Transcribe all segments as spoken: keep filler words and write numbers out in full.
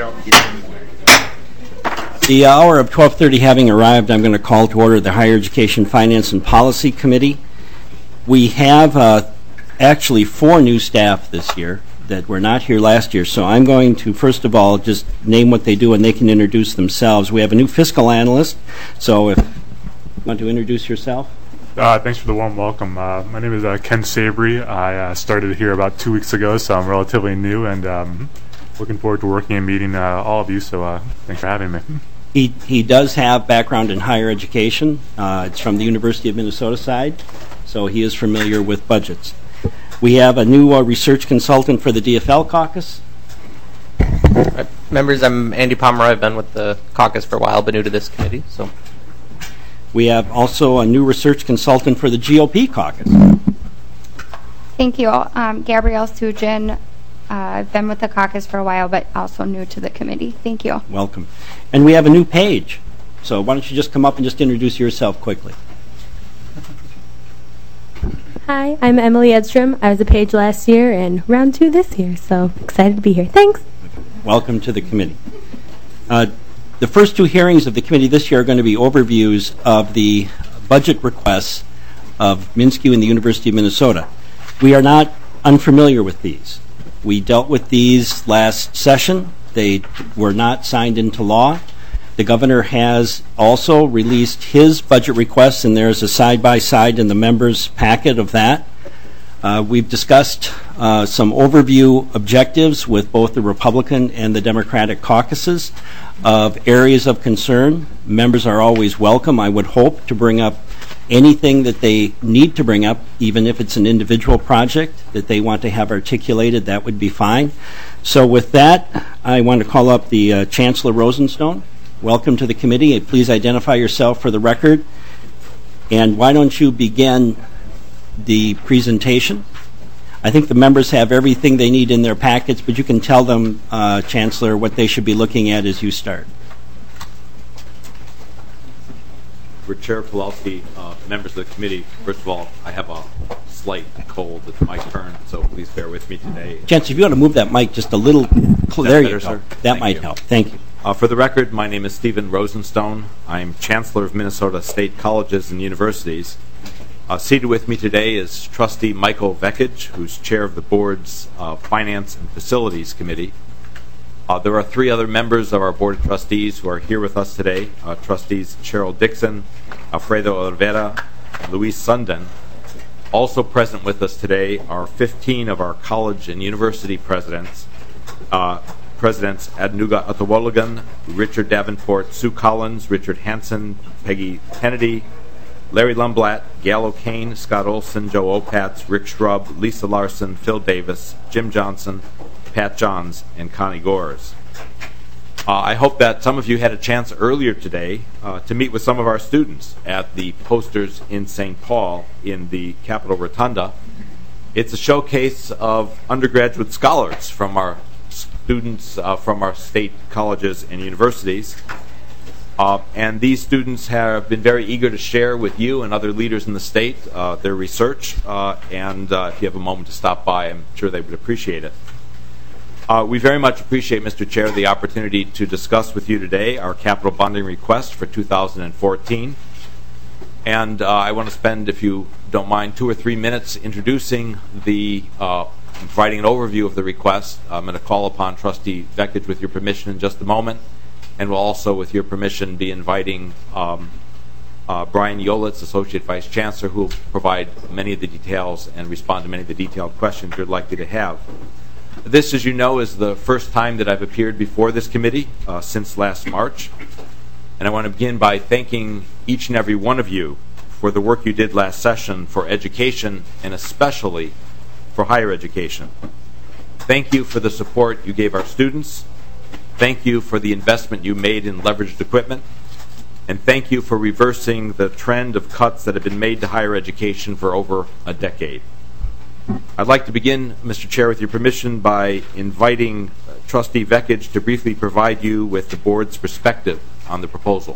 The hour of twelve thirty having arrived, I'm going to call to order the Higher Education Finance and Policy Committee. We have uh, actually four new staff this year that were not here last year, so I'm going to first of all just name what they do and they can introduce themselves. We have a new fiscal analyst, so if you want to introduce yourself. Uh, thanks for the warm welcome. Uh, my name is uh, Ken Sabry. I uh, started here about two weeks ago, so I'm relatively new and um, looking forward to working and meeting uh, all of you, so uh, thanks for having me. He, he does have background in higher education. Uh, it's from the University of Minnesota side, so he is familiar with budgets. We have a new uh, research consultant for the D F L caucus. Right. Members, I'm Andy Pomeroy. I've been with the caucus for a while, but new to this committee. So, we have also a new research consultant for the G O P caucus. Thank you. Um, Gabrielle Sujin. Uh, I've been with the caucus for a while, but also new to the committee. Thank you. Welcome. And we have a new page. So why don't you just come up and just introduce yourself quickly. Hi, I'm Emily Edstrom. I was a page last year and round two this year, so excited to be here. Thanks. Welcome to the committee. Uh, the first two hearings of the committee this year are going to be overviews of the budget requests of MnSCU and the University of Minnesota. We are not unfamiliar with these. We dealt with these last session. They were not signed into law. The governor has also released his budget requests, and there's a side-by-side in the members' packet of that. Uh, we've discussed uh, some overview objectives with both the Republican and the Democratic caucuses of areas of concern. Members are always welcome, I would hope, to bring up anything that they need to bring up, even if it's an individual project that they want to have articulated, that would be fine. So with that, I want to call up the uh, Chancellor Rosenstone. Welcome to the committee. Please identify yourself for the record. And why don't you begin the presentation? I think the members have everything they need in their packets, but you can tell them, uh, Chancellor, what they should be looking at as you start. For Chair Pawlowski, uh, members of the committee, first of all, I have a slight cold. It's my turn, so please bear with me today. Chancellor, if you want to move that mic just a little closer. There you go. Sir? That Thank might you. help. Thank you. Uh, for the record, my name is Stephen Rosenstone. I'm Chancellor of Minnesota State Colleges and Universities. Uh, seated with me today is Trustee Michael Vekich, who's Chair of the Board's uh, Finance and Facilities Committee. Uh, there are three other members of our Board of Trustees who are here with us today. Uh, Trustees Cheryl Dixon, Alfredo Olivera, and Luis Sundin. Also present with us today are fifteen of our college and university presidents. Uh, Presidents Adnuga Atawolagan, Richard Davenport, Sue Collins, Richard Hansen, Peggy Kennedy, Larry Lumblatt, Gail O'Kane, Scott Olson, Joe Opatz, Rick Shrub, Lisa Larson, Phil Davis, Jim Johnson, Pat Johns, and Connie Gores. Uh, I hope that some of you had a chance earlier today uh, to meet with some of our students at the posters in Saint Paul in the Capitol Rotunda. It's a showcase of undergraduate scholars from our students uh, from our state colleges and universities. Uh, and these students have been very eager to share with you and other leaders in the state uh, their research. Uh, and uh, if you have a moment to stop by, I'm sure they would appreciate it. Uh, we very much appreciate, Mister Chair, the opportunity to discuss with you today our capital bonding request for two thousand fourteen. And uh, I want to spend, if you don't mind, two or three minutes introducing the uh, providing an overview of the request. I'm going to call upon Trustee Vekich with your permission in just a moment, and we'll also, with your permission, be inviting um, uh, Brian Yolitz, Associate Vice Chancellor, who will provide many of the details and respond to many of the detailed questions you're likely to have. This, as you know, is the first time that I've appeared before this committee uh, since last March, and I want to begin by thanking each and every one of you for the work you did last session for education, and especially for higher education. Thank you for the support you gave our students. Thank you for the investment you made in leveraged equipment. And thank you for reversing the trend of cuts that have been made to higher education for over a decade. I'd like to begin, Mister Chair, with your permission, by inviting uh, Trustee Vekich to briefly provide you with the board's perspective on the proposal.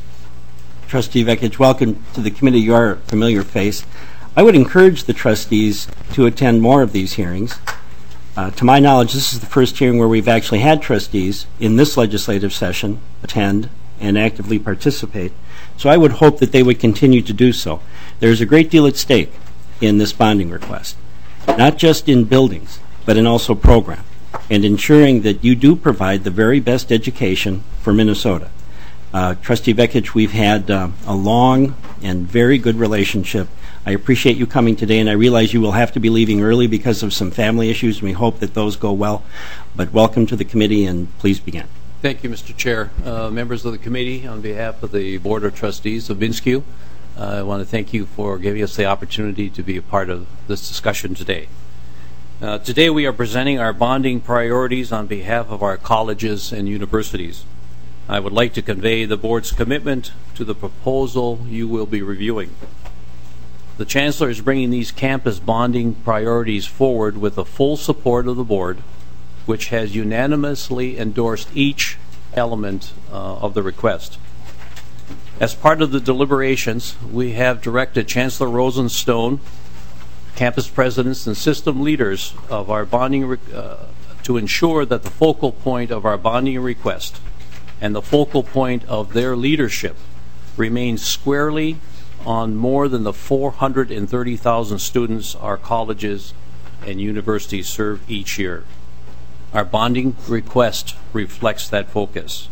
Trustee Vekich, welcome to the committee. You are a familiar face. I would encourage the trustees to attend more of these hearings. Uh, to my knowledge, this is the first hearing where we've actually had trustees in this legislative session attend and actively participate. So I would hope that they would continue to do so. There's a great deal at stake in this bonding request, not just in buildings, but in also program, and ensuring that you do provide the very best education for Minnesota. Uh, Trustee Vekich, we've had uh, a long and very good relationship. I appreciate you coming today, and I realize you will have to be leaving early because of some family issues, and we hope that those go well. But welcome to the committee, and please begin. Thank you, Mister Chair. Uh, members of the committee, on behalf of the Board of Trustees of MnSCU, uh, I want to thank you for giving us the opportunity to be a part of this discussion today. Uh, today we are presenting our bonding priorities on behalf of our colleges and universities. I would like to convey the Board's commitment to the proposal you will be reviewing. The Chancellor is bringing these campus bonding priorities forward with the full support of the Board, which has unanimously endorsed each element uh, of the request. As part of the deliberations, we have directed Chancellor Rosenstone, campus presidents, and system leaders of our bonding re uh, to ensure that the focal point of our bonding request and the focal point of their leadership remains squarely on more than the four hundred thirty thousand students our colleges and universities serve each year. Our bonding request reflects that focus.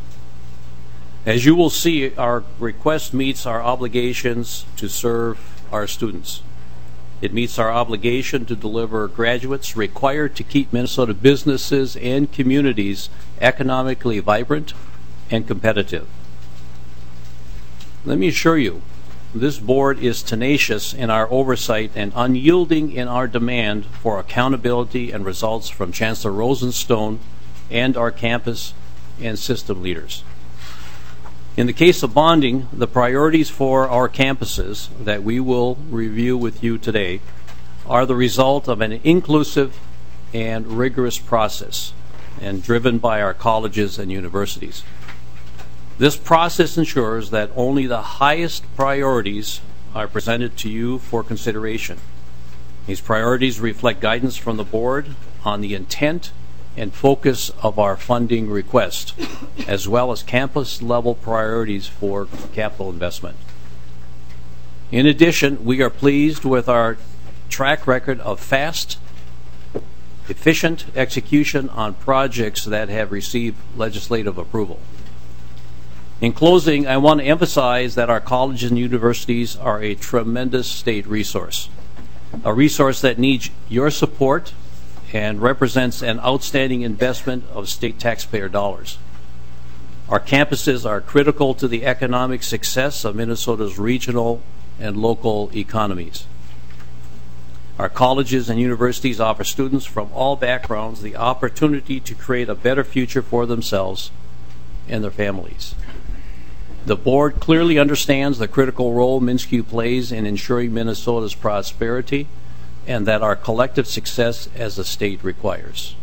As you will see, our request meets our obligations to serve our students. It meets our obligation to deliver graduates required to keep Minnesota businesses and communities economically vibrant and competitive. Let me assure you, this Board is tenacious in our oversight and unyielding in our demand for accountability and results from Chancellor Rosenstone and our campus and system leaders. In the case of bonding, the priorities for our campuses that we will review with you today are the result of an inclusive and rigorous process and driven by our colleges and universities. This process ensures that only the highest priorities are presented to you for consideration. These priorities reflect guidance from the Board on the intent and focus of our funding request, as well as campus-level priorities for capital investment. In addition, we are pleased with our track record of fast, efficient execution on projects that have received legislative approval. In closing, I want to emphasize that our colleges and universities are a tremendous state resource, a resource that needs your support and represents an outstanding investment of state taxpayer dollars. Our campuses are critical to the economic success of Minnesota's regional and local economies. Our colleges and universities offer students from all backgrounds the opportunity to create a better future for themselves and their families. The Board clearly understands the critical role MnSCU plays in ensuring Minnesota's prosperity and that our collective success as a state requires.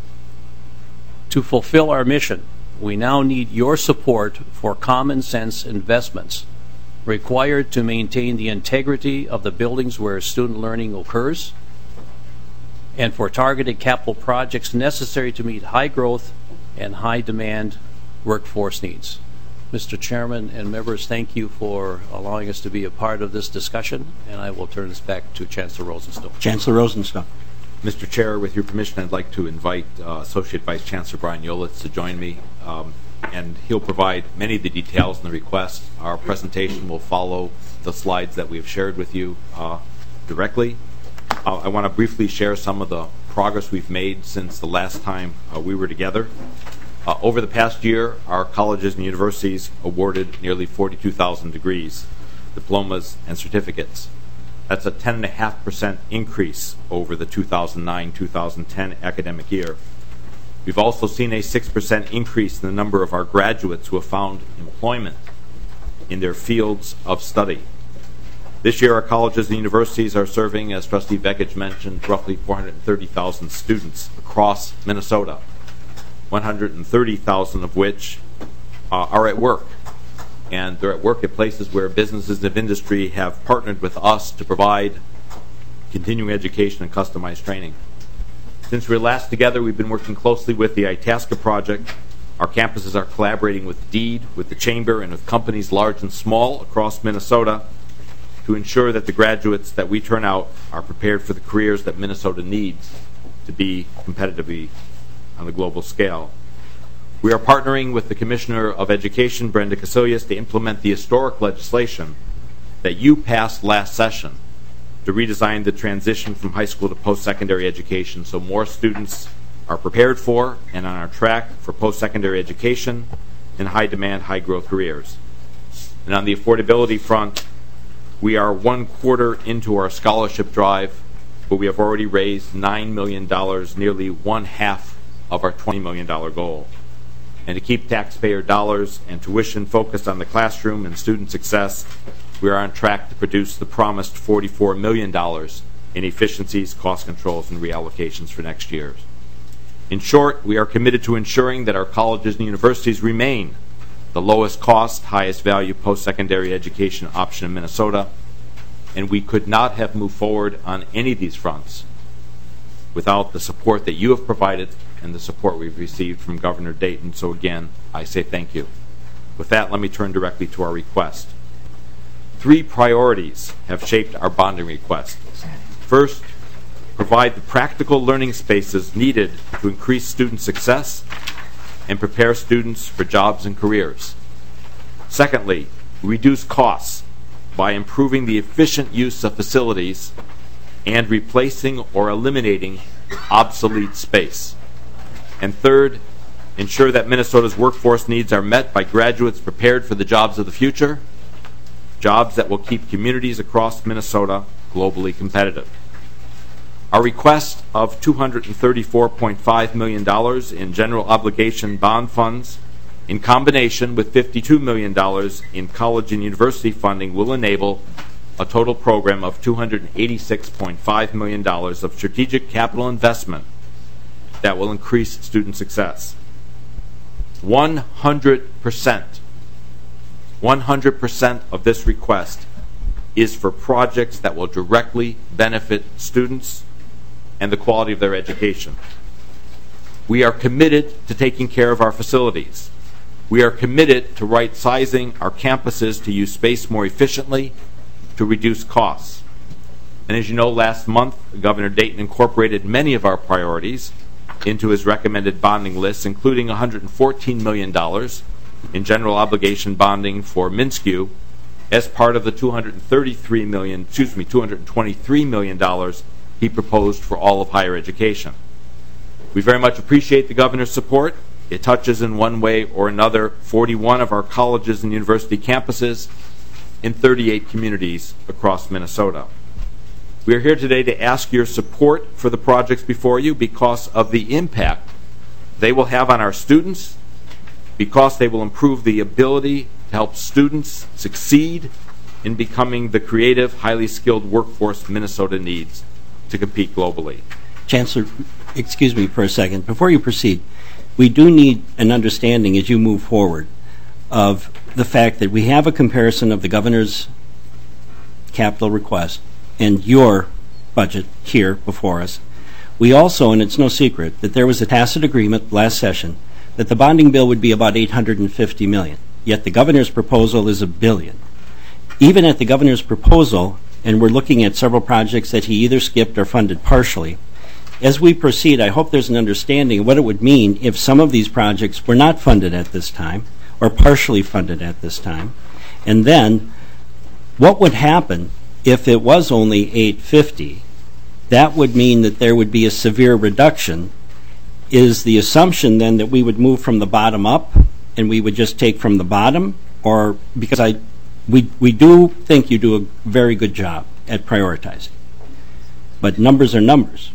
To fulfill our mission, we now need your support for common sense investments required to maintain the integrity of the buildings where student learning occurs and for targeted capital projects necessary to meet high growth and high demand workforce needs. Mister Chairman and members, thank you for allowing us to be a part of this discussion, and I will turn this back to Chancellor Rosenstone. Chancellor Rosenstone. Mister Chair, with your permission, I'd like to invite uh, Associate Vice Chancellor Brian Yolitz to join me, um, and he'll provide many of the details in the request. Our presentation will follow the slides that we've shared with you uh, directly. Uh, I want to briefly share some of the progress we've made since the last time uh, we were together. Uh, over the past year, our colleges and universities awarded nearly forty-two thousand degrees, diplomas, and certificates. That's a ten point five percent increase over the two thousand nine two thousand ten academic year. We've also seen a six percent increase in the number of our graduates who have found employment in their fields of study. This year, our colleges and universities are serving, as Trustee Vekich mentioned, roughly four hundred thirty thousand students across Minnesota, one hundred thirty thousand of which uh, are at work. And they're at work at places where businesses and industry have partnered with us to provide continuing education and customized training. Since we were last together, we've been working closely with the Itasca Project. Our campuses are collaborating with DEED, with the Chamber, and with companies large and small across Minnesota to ensure that the graduates that we turn out are prepared for the careers that Minnesota needs to be competitively on the global scale. We are partnering with the Commissioner of Education, Brenda Casilius, to implement the historic legislation that you passed last session to redesign the transition from high school to post-secondary education so more students are prepared for and on our track for post-secondary education in high-demand, high-growth careers. And on the affordability front, we are one quarter into our scholarship drive, but we have already raised nine million dollars, nearly one half of our twenty million dollars goal. And to keep taxpayer dollars and tuition focused on the classroom and student success, we are on track to produce the promised forty-four million dollars in efficiencies, cost controls, and reallocations for next year. In short, we are committed to ensuring that our colleges and universities remain the lowest cost, highest value post-secondary education option in Minnesota, and we could not have moved forward on any of these fronts without the support that you have provided and the support we've received from Governor Dayton. So again, I say thank you. With that, let me turn directly to our request. Three priorities have shaped our bonding request. First, provide the practical learning spaces needed to increase student success and prepare students for jobs and careers. Secondly, reduce costs by improving the efficient use of facilities and replacing or eliminating obsolete space. And third, ensure that Minnesota's workforce needs are met by graduates prepared for the jobs of the future, jobs that will keep communities across Minnesota globally competitive. Our request of two hundred thirty-four point five million dollars in general obligation bond funds, in combination with fifty-two million dollars in college and university funding, will enable a total program of two hundred eighty-six point five million dollars of strategic capital investment that will increase student success. one hundred percent, one hundred percent of this request is for projects that will directly benefit students and the quality of their education. We are committed to taking care of our facilities. We are committed to right-sizing our campuses to use space more efficiently, to reduce costs. And as you know, last month, Governor Dayton incorporated many of our priorities into his recommended bonding list, including one hundred fourteen million dollars in general obligation bonding for MnSCU as part of the two hundred thirty-three million, excuse me, two hundred twenty-three million dollars he proposed for all of higher education. We very much appreciate the governor's support. It touches in one way or another forty-one of our colleges and university campuses in thirty-eight communities across Minnesota. We are here today to ask your support for the projects before you because of the impact they will have on our students, because they will improve the ability to help students succeed in becoming the creative, highly skilled workforce Minnesota needs to compete globally. Chancellor, excuse me for a second. Before you proceed, we do need an understanding as you move forward of the fact that we have a comparison of the governor's capital request and your budget here before us. We also, and it's no secret, that there was a tacit agreement last session that the bonding bill would be about eight hundred fifty million dollars, yet the governor's proposal is a billion. Even at the governor's proposal, and we're looking at several projects that he either skipped or funded partially, as we proceed, I hope there's an understanding of what it would mean if some of these projects were not funded at this time or partially funded at this time. And then what would happen if it was only eight hundred fifty? That would mean that there would be a severe reduction. Is the assumption then that we would move from the bottom up and we would just take from the bottom? Or because I we we do think you do a very good job at prioritizing. But numbers are numbers.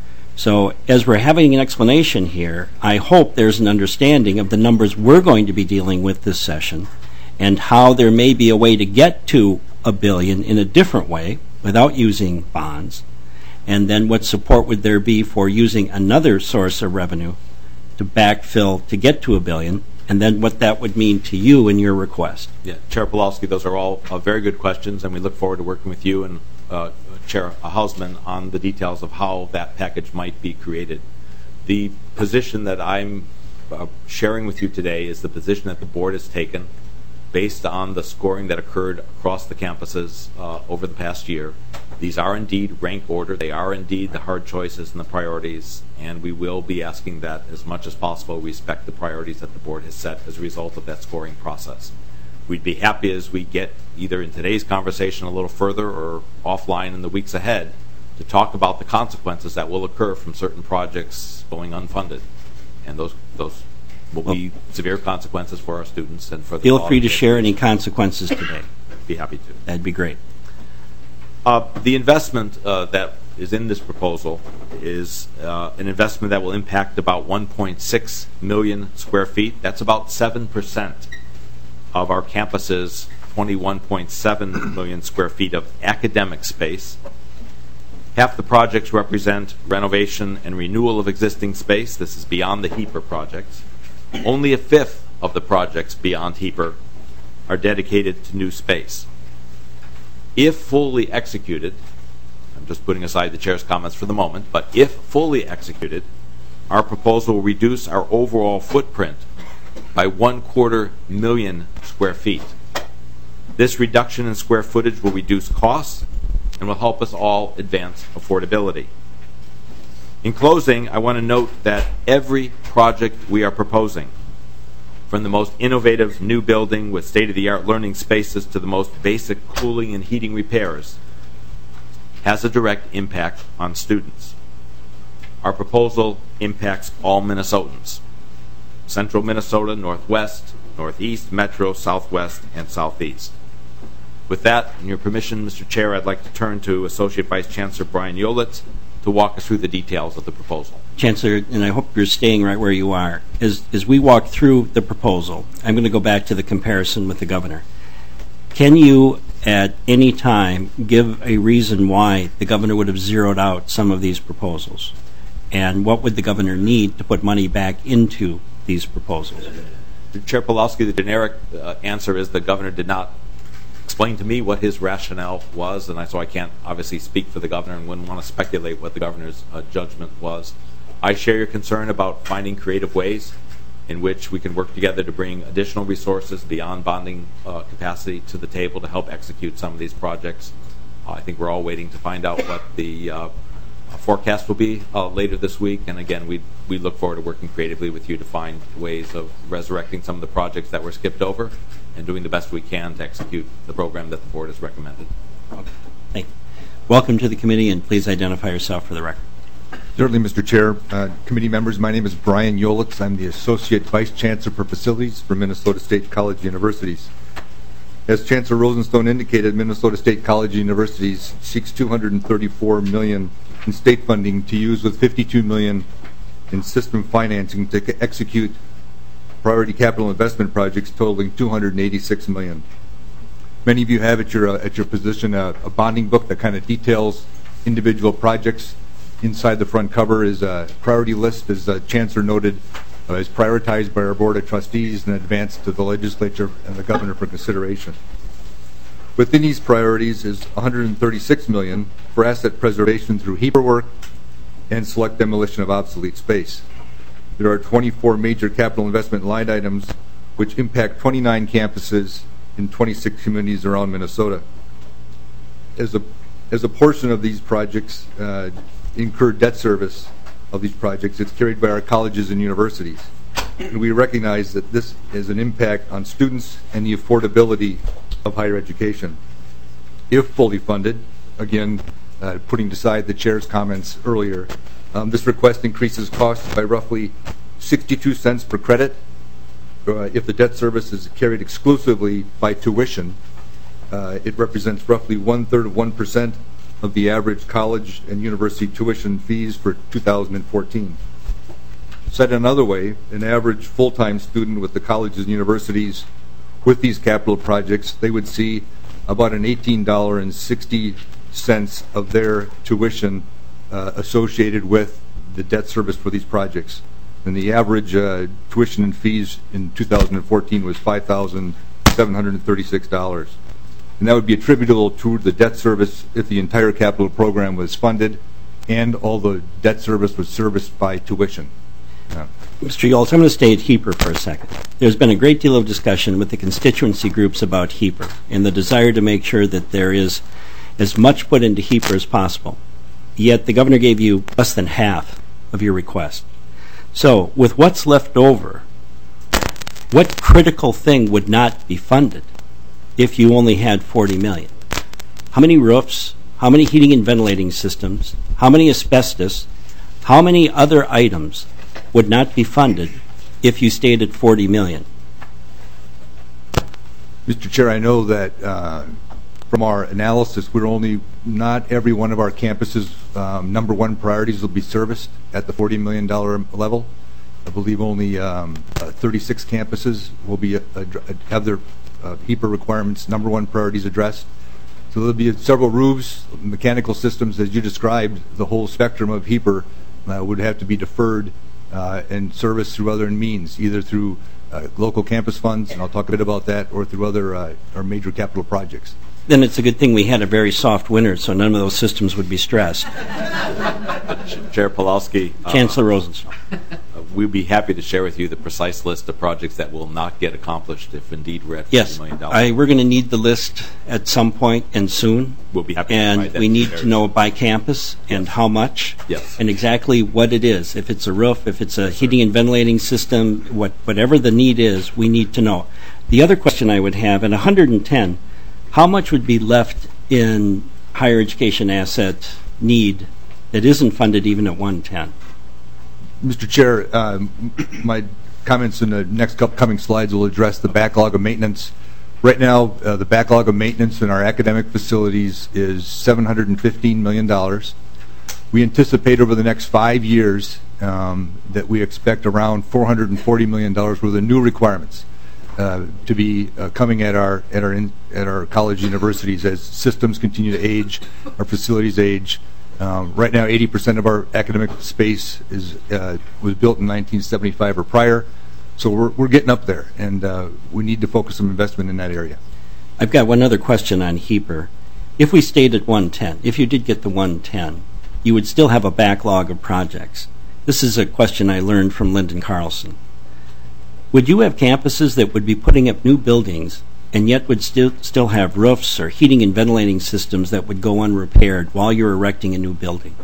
So as we're having an explanation here, I hope there's an understanding of the numbers we're going to be dealing with this session and how there may be a way to get to a billion in a different way without using bonds, and then what support would there be for using another source of revenue to backfill to get to a billion, and then what that would mean to you in your request. Yeah, Chair Pawlowski, those are all uh, very good questions, and we look forward to working with you and uh, Chair Hausman on the details of how that package might be created. The position that I'm uh, sharing with you today is the position that the board has taken based on the scoring that occurred across the campuses uh, over the past year. These are indeed rank order. They are indeed the hard choices and the priorities, and we will be asking that as much as possible respect the priorities that the board has set as a result of that scoring process. We'd be happy as we get either in today's conversation a little further or offline in the weeks ahead to talk about the consequences that will occur from certain projects going unfunded. And those those will be well, severe consequences for our students and for the feel free to share any consequences today. Be happy to. That'd be great. Uh, the investment uh, that is in this proposal is uh, an investment that will impact about one point six million square feet. That's about seven percent of our campus's twenty-one point seven million square feet of academic space. Half the projects represent renovation and renewal of existing space. This is beyond the HEAPR projects. Only a fifth of the projects beyond HEAPR are dedicated to new space. If fully executed, I'm just putting aside the chair's comments for the moment, but if fully executed, our proposal will reduce our overall footprint by one quarter million square feet. This reduction in square footage will reduce costs and will help us all advance affordability. In closing, I want to note that every project we are proposing, from the most innovative new building with state-of-the-art learning spaces to the most basic cooling and heating repairs, has a direct impact on students. Our proposal impacts all Minnesotans: Central Minnesota, Northwest, Northeast, Metro, Southwest, and Southeast. With that, and your permission, Mister Chair, I'd like to turn to Associate Vice Chancellor Brian Yolitz to walk us through the details of the proposal. Chancellor, and I hope you're staying right where you are. As, as we walk through the proposal, I'm going to go back to the comparison with the governor. Can you, at any time, give a reason why the governor would have zeroed out some of these proposals? And what would the governor need to put money back into these proposals? Chair Pawlowski, the generic uh, answer is the governor did not explain to me what his rationale was, and I, so I can't obviously speak for the governor and wouldn't want to speculate what the governor's uh, judgment was. I share your concern about finding creative ways in which we can work together to bring additional resources beyond bonding uh, capacity to the table to help execute some of these projects. Uh, I think we're all waiting to find out what the uh, forecast will be uh, later this week, and again, we we look forward to working creatively with you to find ways of resurrecting some of the projects that were skipped over and doing the best we can to execute the program that the board has recommended. Okay. Thank you. Welcome to the committee, and please identify yourself for the record. Certainly, Mister Chair. Uh, committee members, my name is Brian Yolitz. I'm the Associate Vice Chancellor for Facilities for Minnesota State College Universities. As Chancellor Rosenstone indicated, Minnesota State College Universities seeks two hundred thirty-four million dollars in state funding to use with fifty-two million dollars in system financing to execute priority capital investment projects totaling two hundred eighty-six million dollars. Many of you have at your uh, at your position uh, a bonding book that kind of details individual projects. Inside the front cover is a priority list, as the Chancellor noted, uh, is prioritized by our Board of Trustees and advanced to the Legislature and the Governor for consideration. Within these priorities is one hundred thirty-six million dollars for asset preservation through HEAPR work and select demolition of obsolete space. There are twenty-four major capital investment line items which impact twenty-nine campuses in twenty-six communities around Minnesota. As a as a portion of these projects uh, incur debt service of these projects, it's carried by our colleges and universities. And we recognize that this is an impact on students and the affordability of higher education. If fully funded, again, uh, putting aside the chair's comments earlier, um, this request increases costs by roughly sixty-two cents per credit. Uh, if the debt service is carried exclusively by tuition, uh, it represents roughly one-third of one percent of the average college and university tuition fees for two thousand fourteen. Said another way, an average full-time student with the colleges and universities with these capital projects, they would see about an eighteen dollars and sixty cents of their tuition uh, associated with the debt service for these projects. And the average uh, tuition and fees in two thousand fourteen was five thousand seven hundred thirty-six dollars. and that would be attributable to the debt service if the entire capital program was funded and all the debt service was serviced by tuition. Uh, Mister Yoltz, I'm going to stay at HEAPR for a second. There's been a great deal of discussion with the constituency groups about HEAPR and the desire to make sure that there is as much put into HEAPR as possible. Yet the governor gave you less than half of your request. So with what's left over, what critical thing would not be funded if you only had forty million dollars? How many roofs? How many heating and ventilating systems? How many asbestos? How many other items would not be funded if you stayed at forty million dollars? Mister Chair, I know that uh, from our analysis, we're only, not every one of our campuses' um, number one priorities will be serviced at the forty million dollars level. I believe only um, uh, thirty-six campuses will be uh, have their uh, HEAPR requirements number one priorities addressed. So there'll be several roofs, mechanical systems, as you described. The whole spectrum of HEAPR uh, would have to be deferred uh, and serviced through other means, either through uh, local campus funds, and I'll talk a bit about that, or through other uh, or major capital projects. Then it's a good thing we had a very soft winter, so none of those systems would be stressed. Chair Pawlowski, uh, Chancellor Rosenstone. uh, we'd be happy to share with you the precise list of projects that will not get accomplished if indeed we're at Yes, forty million dollars. I, we're going to need the list at some point and soon. We'll be happy to And provide that we to need Chair. to know by campus and how much. Yes. And exactly what it is. If it's a roof, if it's a heating and ventilating system, what, whatever the need is, we need to know. The other question I would have, at one hundred ten, how much would be left in higher education asset need that isn't funded even at one ten? Mister Chair, um, my comments in the next couple coming slides will address the backlog of maintenance. Right now, uh, the backlog of maintenance in our academic facilities is seven hundred fifteen million dollars. We anticipate over the next five years um, that we expect around four hundred forty million dollars worth of new requirements uh, to be uh, coming at our at our in, at our college universities as systems continue to age, our facilities age. Um, right now, eighty percent of our academic space is uh, was built in nineteen seventy-five or prior, so we're we're getting up there, and uh, we need to focus some investment in that area. I've got one other question on HEAPR. If we stayed at one ten, if you did get the one ten, you would still have a backlog of projects. This is a question I learned from Lyndon Carlson. Would you have campuses that would be putting up new buildings and yet would still still have roofs or heating and ventilating systems that would go unrepaired while you're erecting a new building?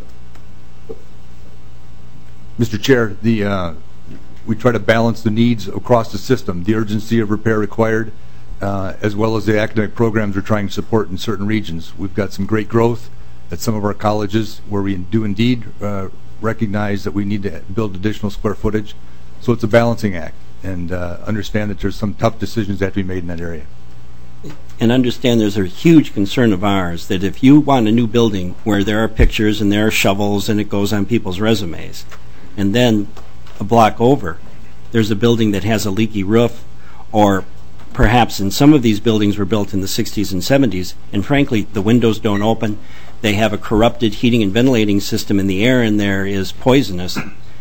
Mister Chair, the uh, we try to balance the needs across the system, the urgency of repair required, uh, as well as the academic programs we're trying to support in certain regions. We've got some great growth at some of our colleges where we do indeed uh, recognize that we need to build additional square footage. So it's a balancing act, and uh, understand that there's some tough decisions that have to be made in that area. And understand there's a huge concern of ours that if you want a new building where there are pictures and there are shovels and it goes on people's resumes, and then a block over there's a building that has a leaky roof, or perhaps in some of these buildings were built in the sixties and seventies, and frankly the windows don't open, they have a corrupted heating and ventilating system, and the air in there is poisonous.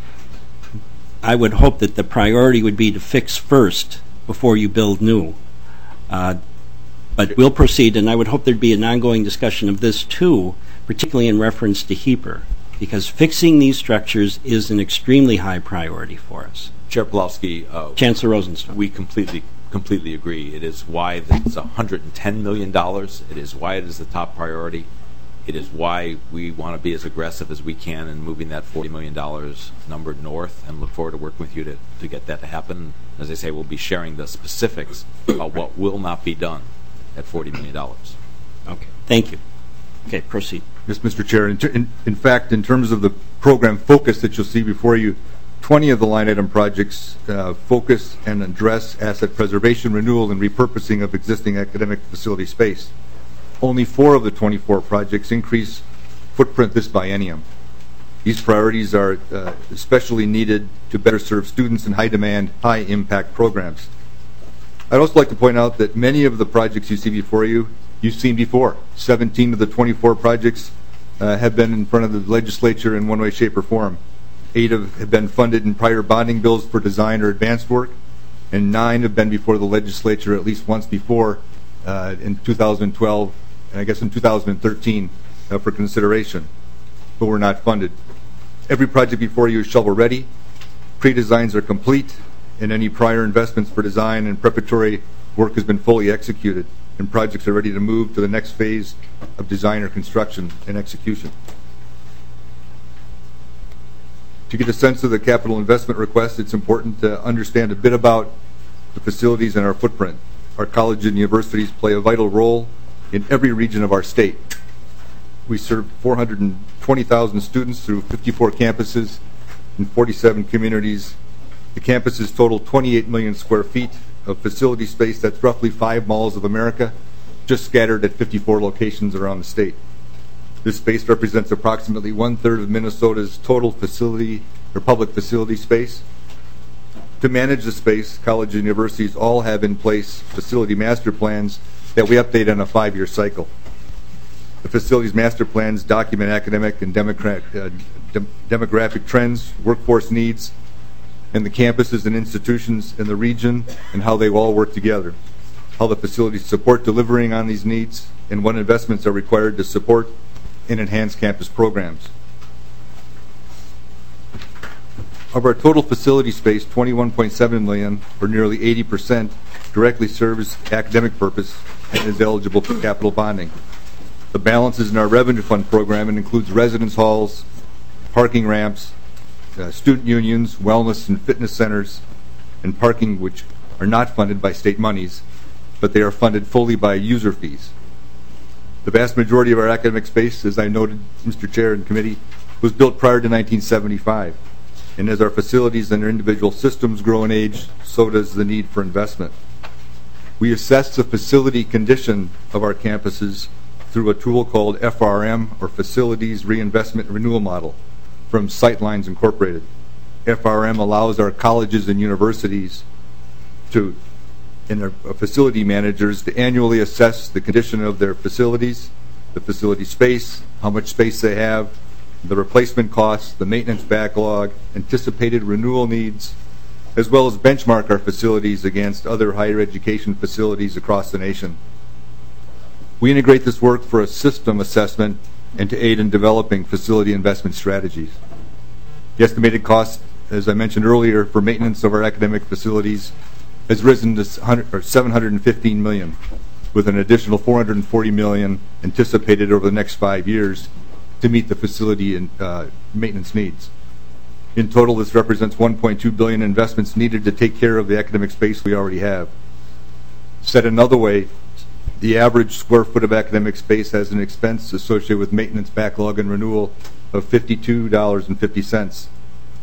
I would hope that the priority would be to fix first before you build new. Uh, but we'll proceed, and I would hope there'd be an ongoing discussion of this too, particularly in reference to HEAPR, because fixing these structures is an extremely high priority for us. Chair Pawlowski, uh, Chancellor Rosenstone. we completely completely agree. It is why it's one hundred ten million dollars. It is why it is the top priority. It is why we want to be as aggressive as we can in moving that forty million dollars number north, and look forward to working with you to, to get that to happen. As I say, we'll be sharing the specifics about what will not be done at forty million dollars. Okay, thank you. Okay, proceed. Yes, Mister Chair. In, in, in fact, in terms of the program focus that you'll see before you, twenty of the line item projects uh, focus and address asset preservation, renewal, and repurposing of existing academic facility space. Only four of the twenty-four projects increase footprint this biennium. These priorities are uh, especially needed to better serve students in high-demand, high-impact programs. I'd also like to point out that many of the projects you see before you, you've seen before. seventeen of the twenty-four projects uh, have been in front of the legislature in one way, shape, or form. Eight have, have been funded in prior bonding bills for design or advanced work, and nine have been before the legislature at least once before uh, in two thousand twelve, and I guess in two thousand thirteen uh, for consideration, but were not funded. Every project before you is shovel-ready. Pre-designs are complete, and any prior investments for design and preparatory work has been fully executed, and projects are ready to move to the next phase of design or construction and execution. To get a sense of the capital investment request, it's important to understand a bit about the facilities and our footprint. Our colleges and universities play a vital role in every region of our state. We serve four hundred twenty thousand students through fifty-four campuses in forty-seven communities. The campuses total twenty-eight million square feet of facility space. That's roughly five malls of America, just scattered at fifty-four locations around the state. This space represents approximately one-third of Minnesota's total facility or public facility space. To manage the space, colleges and universities all have in place facility master plans that we update on a five-year cycle. The facilities master plans document academic and democrat, uh, de demographic trends, workforce needs, and the campuses and institutions in the region and how they all work together, how the facilities support delivering on these needs, and what investments are required to support and enhance campus programs. Of our total facility space, twenty-one point seven million, or nearly eighty percent, directly serves academic purpose and is eligible for capital bonding. The balance is in our revenue fund program and includes residence halls, parking ramps, uh, student unions, wellness and fitness centers, and parking which are not funded by state monies, but they are funded fully by user fees. The vast majority of our academic space, as I noted, Mister Chair and Committee, was built prior to nineteen seventy-five. And as our facilities and our individual systems grow in age, so does the need for investment. We assess the facility condition of our campuses through a tool called F R M, or Facilities Reinvestment Renewal Model, from Sightlines Incorporated. F R M allows our colleges and universities to, and their facility managers, to annually assess the condition of their facilities, the facility space, how much space they have, the replacement costs, the maintenance backlog, anticipated renewal needs, as well as benchmark our facilities against other higher education facilities across the nation. We integrate this work for a system assessment and to aid in developing facility investment strategies. The estimated cost, as I mentioned earlier, for maintenance of our academic facilities has risen to seven hundred fifteen million dollars, with an additional four hundred forty million dollars anticipated over the next five years to meet the facility and uh, maintenance needs. In total, this represents one point two billion dollars investments needed to take care of the academic space we already have. Said another way, the average square foot of academic space has an expense associated with maintenance, backlog, and renewal of fifty-two dollars and fifty cents.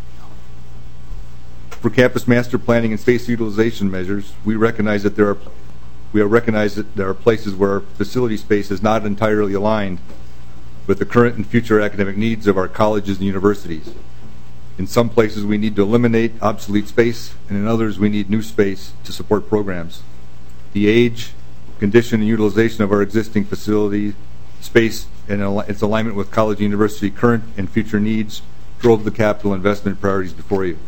For campus master planning and space utilization measures, we recognize that there are we recognize that there are places where our facility space is not entirely aligned with the current and future academic needs of our colleges and universities. In some places, we need to eliminate obsolete space, and in others, we need new space to support programs. The age, condition, and utilization of our existing facility space and its alignment with college and university current and future needs drove the capital investment priorities before you.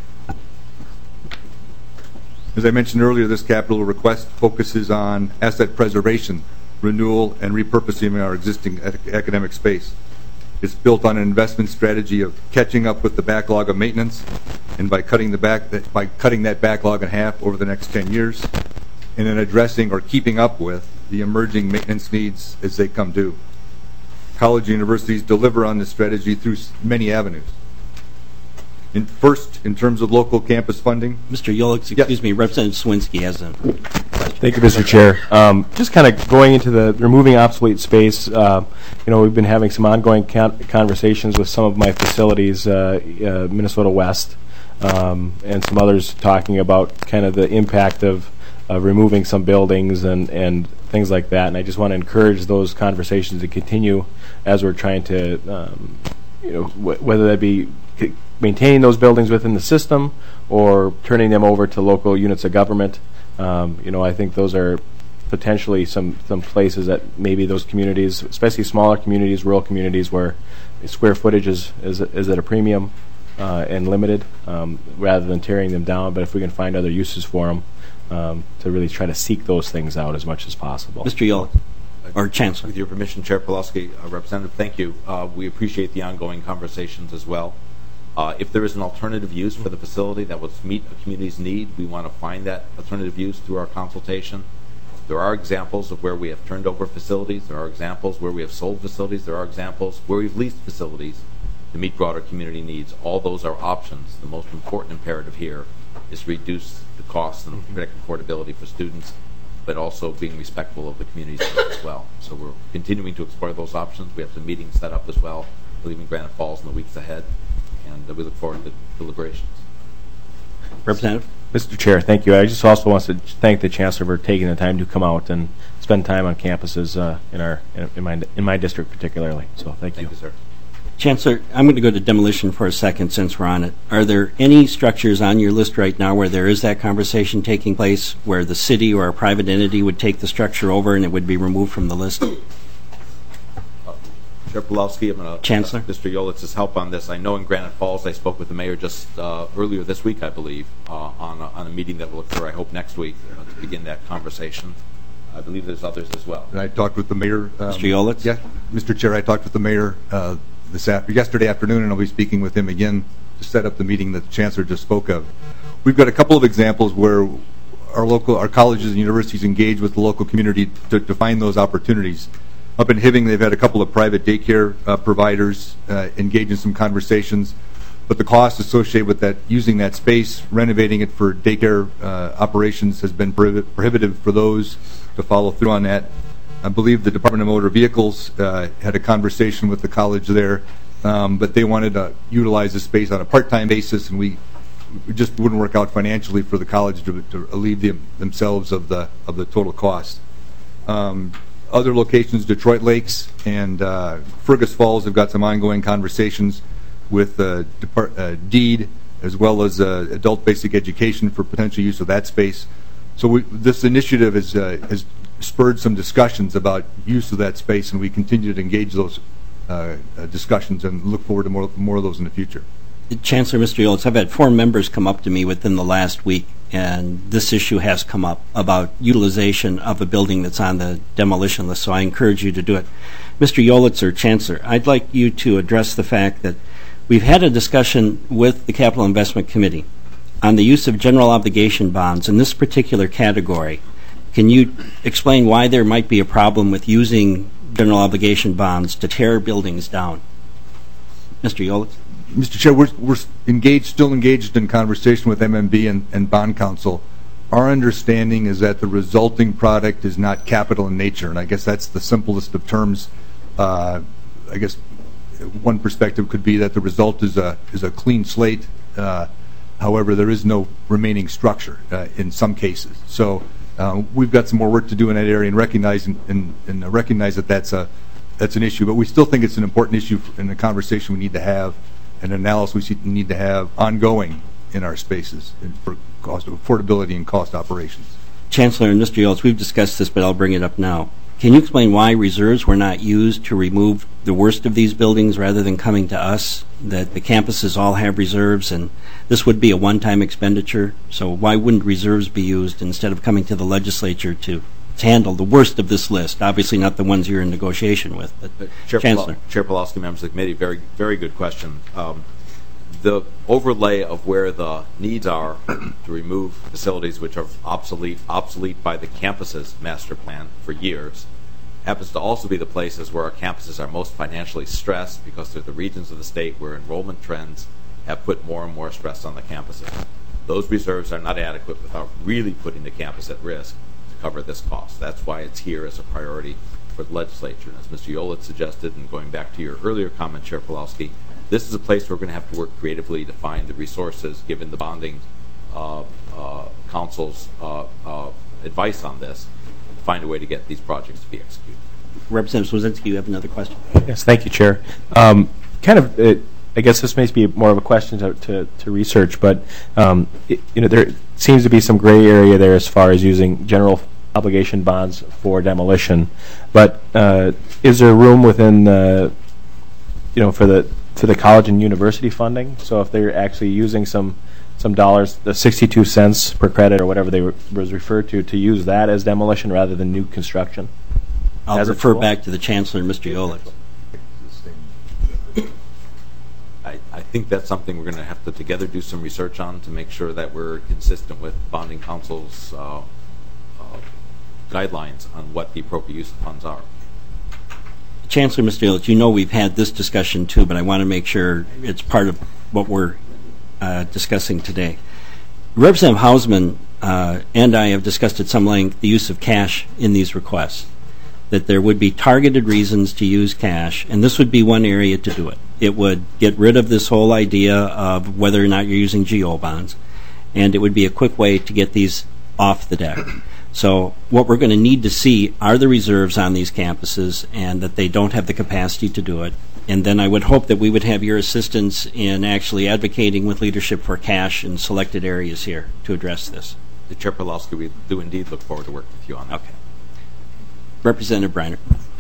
As I mentioned earlier, this capital request focuses on asset preservation, renewal, and repurposing of our existing academic space. It's built on an investment strategy of catching up with the backlog of maintenance, and by cutting the back by cutting that backlog in half over the next ten years, and then addressing or keeping up with the emerging maintenance needs as they come due. College and universities deliver on this strategy through many avenues. In first, in terms of local campus funding. Mister Yolich, excuse Yes. me, Representative Swinski has a question. Thank you, Mister Chair. Um, just kind of going into the removing obsolete space, uh, you know, we've been having some ongoing con conversations with some of my facilities, uh, uh, Minnesota West, um, and some others talking about kind of the impact of, of removing some buildings and, and things like that. And I just want to encourage those conversations to continue as we're trying to, um, you know, wh whether that be maintaining those buildings within the system or turning them over to local units of government. Um, you know, I think those are potentially some, some places that maybe those communities, especially smaller communities, rural communities, where square footage is, is, is at a premium uh, and limited, um, rather than tearing them down. But if we can find other uses for them, um, to really try to seek those things out as much as possible. Mister Yolich, or Chancellor. With your permission, Chair Pawlowski, uh, Representative, thank you. Uh, we appreciate the ongoing conversations as well. Uh, if there is an alternative use for the facility that will meet a community's need, we want to find that alternative use through our consultation. There are examples of where we have turned over facilities. There are examples where we have sold facilities. There are examples where we've leased facilities to meet broader community needs. All those are options. The most important imperative here is to reduce the costs and protect affordability for students, but also being respectful of the community's needs as well. So we're continuing to explore those options. We have some meetings set up as well, I believe in Granite Falls in the weeks ahead, and uh, we look forward to deliberations. Representative? Mister Chair, thank you. I just also want to thank the Chancellor for taking the time to come out and spend time on campuses uh, in our in my in my district particularly. So thank you. Thank you, sir. Chancellor, I'm going to go to demolition for a second since we're on it. Are there any structures on your list right now where there is that conversation taking place, where the city or a private entity would take the structure over and it would be removed from the list? Chair Pawlowski, I'm going to Chancellor? ask Mister Yolitz's help on this. I know in Granite Falls, I spoke with the mayor just uh, earlier this week, I believe, uh, on, a, on a meeting that will occur, I hope, next week uh, to begin that conversation. I believe there's others as well. And I talked with the mayor. Um, Mister Yolitz? Yeah, Mister Chair, I talked with the mayor uh, this after, yesterday afternoon, and I'll be speaking with him again to set up the meeting that the Chancellor just spoke of. We've got a couple of examples where our local, our colleges and universities engage with the local community to, to find those opportunities. Up in Hibbing, they've had a couple of private daycare uh, providers uh, engage in some conversations, but the cost associated with that, using that space, renovating it for daycare uh, operations has been prohib prohibitive for those to follow through on that. I believe the Department of Motor Vehicles uh, had a conversation with the college there, um, but they wanted to utilize the space on a part-time basis, and we it just wouldn't work out financially for the college to, to relieve them, themselves of the of the total cost. Um, Other locations, Detroit Lakes and uh, Fergus Falls, have got some ongoing conversations with uh, Depart uh, DEED, as well as uh, adult basic education for potential use of that space. So we, this initiative has, uh, has spurred some discussions about use of that space, and we continue to engage those uh, uh, discussions and look forward to more, more of those in the future. Chancellor, Mister Yolitz, I've had four members come up to me within the last week, and this issue has come up about utilization of a building that's on the demolition list, so I encourage you to do it. Mister Yolitz, or Chancellor, I'd like you to address the fact that we've had a discussion with the Capital Investment Committee on the use of general obligation bonds in this particular category. Can you explain why there might be a problem with using general obligation bonds to tear buildings down? Mister Yolitz? Mister Chair, we're, we're engaged, still engaged in conversation with M M B and, and Bond Council. Our understanding is that the resulting product is not capital in nature, and I guess that's the simplest of terms. Uh, I guess one perspective could be that the result is a is a clean slate. Uh, however, there is no remaining structure uh, in some cases. So uh, we've got some more work to do in that area, and recognize and, and, and recognize that that's a that's an issue. But we still think it's an important issue in the conversation we need to have, an analysis we need to have ongoing in our spaces for cost affordability and cost operations. Chancellor and Mister Yolitz, we've discussed this, but I'll bring it up now. Can you explain why reserves were not used to remove the worst of these buildings rather than coming to us? That the campuses all have reserves, and this would be a one-time expenditure, so why wouldn't reserves be used instead of coming to the legislature to handle the worst of this list? Obviously not the ones you're in negotiation with, but uh, Chair Chancellor. Pawlowski, Chair Pawlowski, members of the committee, very, very good question. Um, the overlay of where the needs are to remove facilities which are obsolete, obsolete by the campus's master plan for years happens to also be the places where our campuses are most financially stressed, because they're the regions of the state where enrollment trends have put more and more stress on the campuses. Those reserves are not adequate without really putting the campus at risk cover this cost. That's why it's here as a priority for the legislature. And as Mister Yolitz suggested, and going back to your earlier comment, Chair Pawlowski, this is a place where we're going to have to work creatively to find the resources, given the bonding uh, uh, council's uh, uh, advice on this, to find a way to get these projects to be executed. Representative Swazinski, you have another question? Yes, thank you, Chair. Um, kind of, uh, I guess this may be more of a question to, to, to research, but um, it, you know, there seems to be some gray area there as far as using general obligation bonds for demolition. But uh, is there room within, uh, you know, for the for the college and university funding? So if they're actually using some some dollars, the sixty-two cents per credit or whatever they were, was referred to, to use that as demolition rather than new construction? I'll as a refer tool? back to the Chancellor, Mister Yolich. I, I think that's something we're going to have to together do some research on to make sure that we're consistent with Bonding Council's uh, uh, guidelines on what the appropriate use of funds are. Chancellor, Mister Yolich, you know we've had this discussion too, but I want to make sure it's part of what we're uh, discussing today. Representative Hausman uh, and I have discussed at some length the use of cash in these requests, that there would be targeted reasons to use cash, and this would be one area to do it. It would get rid of this whole idea of whether or not you're using G O bonds, and it would be a quick way to get these off the deck. So what we're going to need to see are the reserves on these campuses and that they don't have the capacity to do it. And then I would hope that we would have your assistance in actually advocating with leadership for cash in selected areas here to address this. The Chair Pawlowski, we do indeed look forward to working with you on that. Okay. Representative Briner.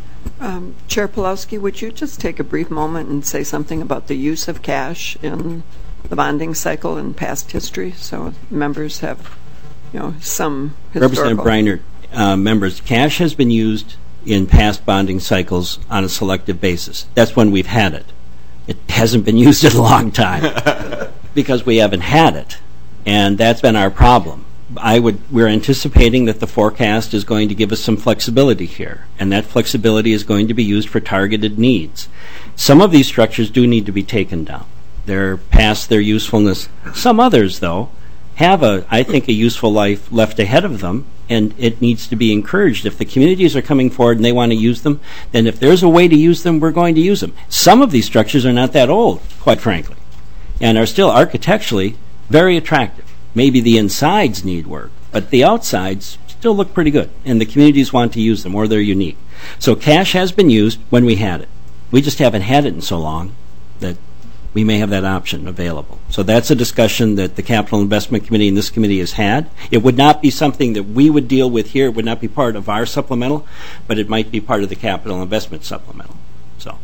Um, Chair Pawlowski, would you just take a brief moment and say something about the use of cash in the bonding cycle and past history, so members have, you know, some historical... Representative Briner, uh, members, cash has been used in past bonding cycles on a selective basis. That's when we've had it. It hasn't been used in a long time because we haven't had it, and that's been our problem. I would, we're anticipating that the forecast is going to give us some flexibility here, and that flexibility is going to be used for targeted needs. Some of these structures do need to be taken down. They're past their usefulness. Some others, though, have, a, I think, a useful life left ahead of them, and it needs to be encouraged. If the communities are coming forward and they want to use them, then if there's a way to use them, we're going to use them. Some of these structures are not that old, quite frankly, and are still architecturally very attractive. Maybe the insides need work, but the outsides still look pretty good, and the communities want to use them, or they're unique. So cash has been used when we had it. We just haven't had it in so long that we may have that option available. So that's a discussion that the Capital Investment Committee and this committee has had. It would not be something that we would deal with here. It would not be part of our supplemental, but it might be part of the Capital Investment Supplemental. So,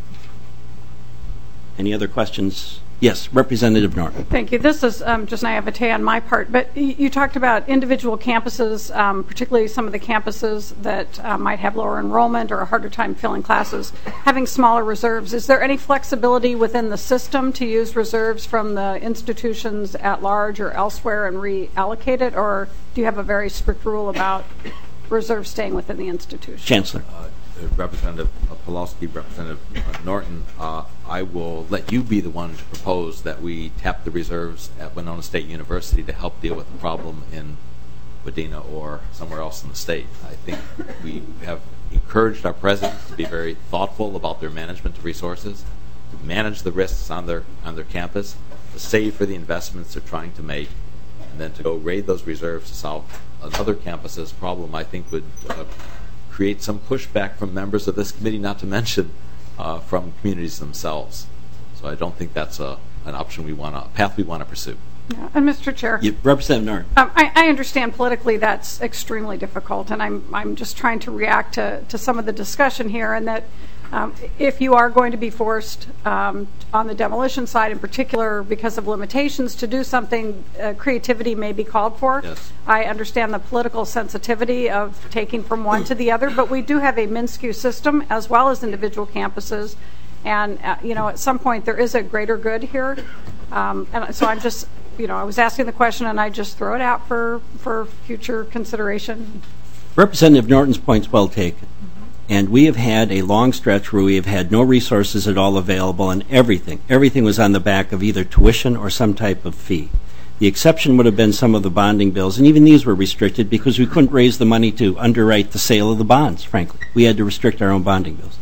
any other questions? Yes, Representative Norton. Thank you. This is um, just naivete on my part, but y- you talked about individual campuses, um, particularly some of the campuses that uh, might have lower enrollment or a harder time filling classes, having smaller reserves. Is there any flexibility within the system to use reserves from the institutions at large or elsewhere and reallocate it, or do you have a very strict rule about reserves staying within the institution? Chancellor. Uh, Representative Pawlowski, Representative uh, Norton, uh, I will let you be the one to propose that we tap the reserves at Winona State University to help deal with the problem in Wadena or somewhere else in the state. I think we have encouraged our presidents to be very thoughtful about their management of resources, to manage the risks on their on their campus, to save for the investments they're trying to make, and then to go raid those reserves to solve another campus's problem. I think would uh, create some pushback from members of this committee, not to mention uh, from communities themselves. So I don't think that's a, an option we want to, a path we want to pursue. Yeah. And Mister Chair, You, Representative Norton. um, I, I understand politically that's extremely difficult, and I'm I'm just trying to react to, to some of the discussion here, and that um, if you are going to be forced um, on the demolition side in particular because of limitations to do something, uh, creativity may be called for. Yes. I understand the political sensitivity of taking from one to the other, but we do have a MnSCU system as well as individual campuses, and uh, you know, at some point there is a greater good here, um, and so I'm just, you know, I was asking the question and I just throw it out for for future consideration. Representative Norton's point's well taken. And we have had a long stretch where we have had no resources at all available, and everything, everything was on the back of either tuition or some type of fee. The exception would have been some of the bonding bills, and even these were restricted because we couldn't raise the money to underwrite the sale of the bonds, frankly. We had to restrict our own bonding bills.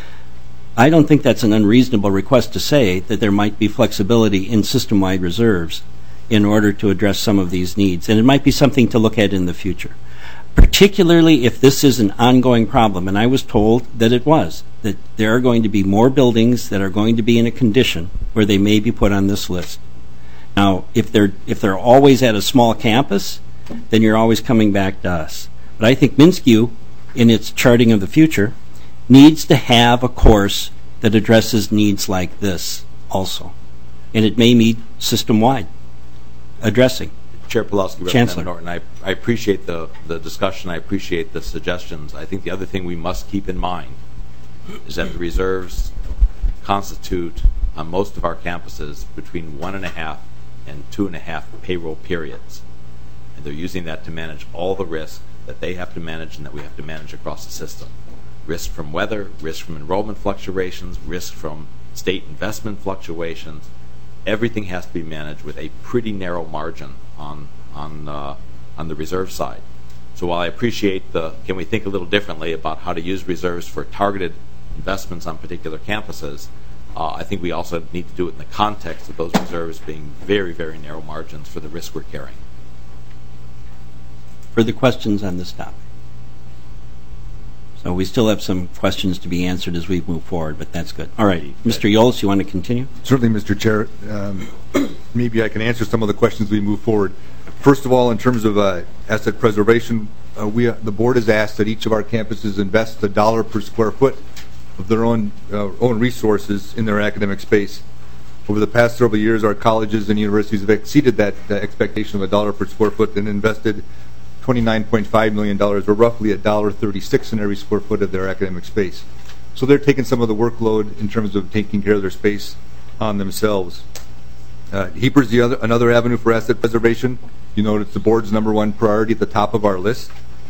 I don't think that's an unreasonable request to say that there might be flexibility in system-wide reserves in order to address some of these needs, and it might be something to look at in the future, particularly if this is an ongoing problem. And I was told that it was, that there are going to be more buildings that are going to be in a condition where they may be put on this list. Now, if they're if they're always at a small campus, then you're always coming back to us. But I think MnSCU, in its charting of the future, needs to have a course that addresses needs like this also. And it may meet system-wide. addressing. Chair Pulowski, Chancellor. Representative Norton, I, I appreciate the, the discussion. I appreciate the suggestions. I think the other thing we must keep in mind is that the reserves constitute on most of our campuses between one and a half and two and a half payroll periods. And they're using that to manage all the risk that they have to manage and that we have to manage across the system. Risk from weather, risk from enrollment fluctuations, risk from state investment fluctuations. Everything has to be managed with a pretty narrow margin on on uh, on the reserve side. So while I appreciate the, can we think a little differently about how to use reserves for targeted investments on particular campuses, uh, I think we also need to do it in the context of those reserves being very, very narrow margins for the risk we're carrying. Further questions on this topic? So we still have some questions to be answered as we move forward, but that's good. All right. Mister Yolis, you want to continue? Certainly, Mister Chair. Um, maybe I can answer some of the questions as we move forward. First of all, in terms of uh, asset preservation, uh, we uh, the board has asked that each of our campuses invest a dollar per square foot of their own uh, own resources in their academic space. Over the past several years, our colleges and universities have exceeded that uh, expectation of a dollar per square foot and invested twenty-nine point five million dollars, or roughly one dollar thirty-six in every square foot of their academic space. So they're taking some of the workload in terms of taking care of their space on themselves. Uh, HEAPR is the other, another avenue for asset preservation. You know, it's the board's number one priority at the top of our list.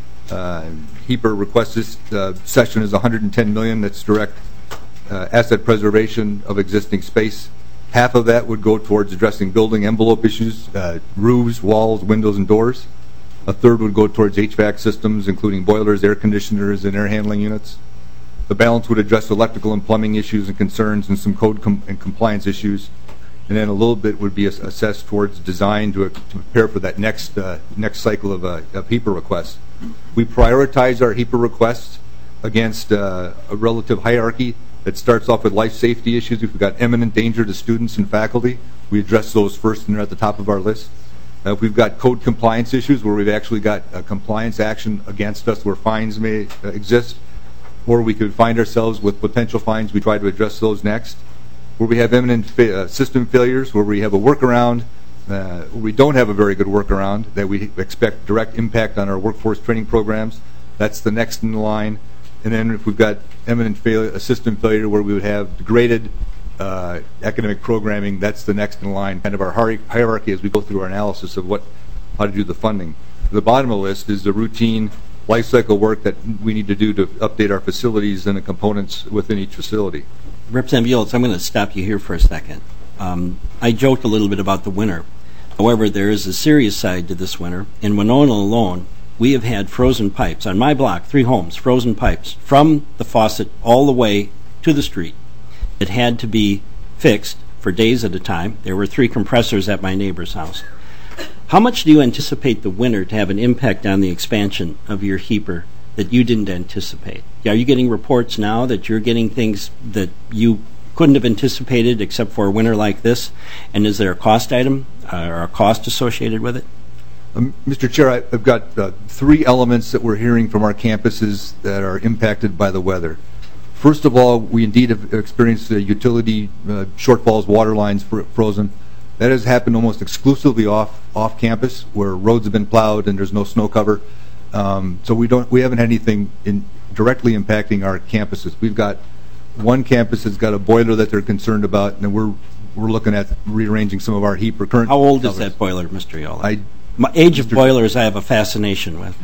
Uh, HEAPR request this uh, session is one hundred ten million dollars. That's direct uh, asset preservation of existing space. Half of that would go towards addressing building envelope issues, uh, roofs, walls, windows, and doors. A third would go towards H V A C systems, including boilers, air conditioners, and air handling units. The balance would address electrical and plumbing issues and concerns and some code com and compliance issues. And then a little bit would be assessed towards design to, uh, to prepare for that next uh, next cycle of, uh, of HEAPR requests. We prioritize our HEAPR requests against uh, a relative hierarchy that starts off with life safety issues. If we've got imminent danger to students and faculty, we address those first and they're at the top of our list. Uh, if we've got code compliance issues where we've actually got a compliance action against us where fines may uh, exist, or we could find ourselves with potential fines, we try to address those next. Where we have imminent fa uh, system failures, where we have a workaround, uh, where we don't have a very good workaround, that we expect direct impact on our workforce training programs, that's the next in the line. And then if we've got imminent failure, a system failure where we would have degraded uh, academic programming, that's the next in line, kind of our hierarchy as we go through our analysis of what, how to do the funding. The bottom of the list is the routine life cycle work that we need to do to update our facilities and the components within each facility. Representative Yolis, I'm going to stop you here for a second. Um, I joked a little bit about the winter. However, there is a serious side to this winter. In Winona alone, we have had frozen pipes. On my block, three homes, frozen pipes, from the faucet all the way to the street. It had to be fixed for days at a time. There were three compressors at my neighbor's house. How much do you anticipate the winter to have an impact on the expansion of your HEAPR that you didn't anticipate? Are you getting reports now that you're getting things that you couldn't have anticipated except for a winter like this? And is there a cost item uh, or a cost associated with it? Um, Mister Chair, I, I've got uh, three elements that we're hearing from our campuses that are impacted by the weather. First of all, we indeed have experienced uh, utility uh, shortfalls, water lines fr frozen. That has happened almost exclusively off off campus, where roads have been plowed and there's no snow cover. Um, so we don't, we haven't had anything in directly impacting our campuses. We've got one campus that's got a boiler that they're concerned about, and we're we're looking at rearranging some of our HEAPR current. How old covers. is that boiler, Mister Yolis? I, My age of Mister boilers, I have a fascination with.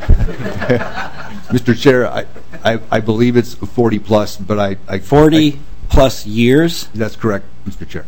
Mister Chair, I, I I believe it's forty plus, but I, I forty I, plus years. That's correct, Mister Chair.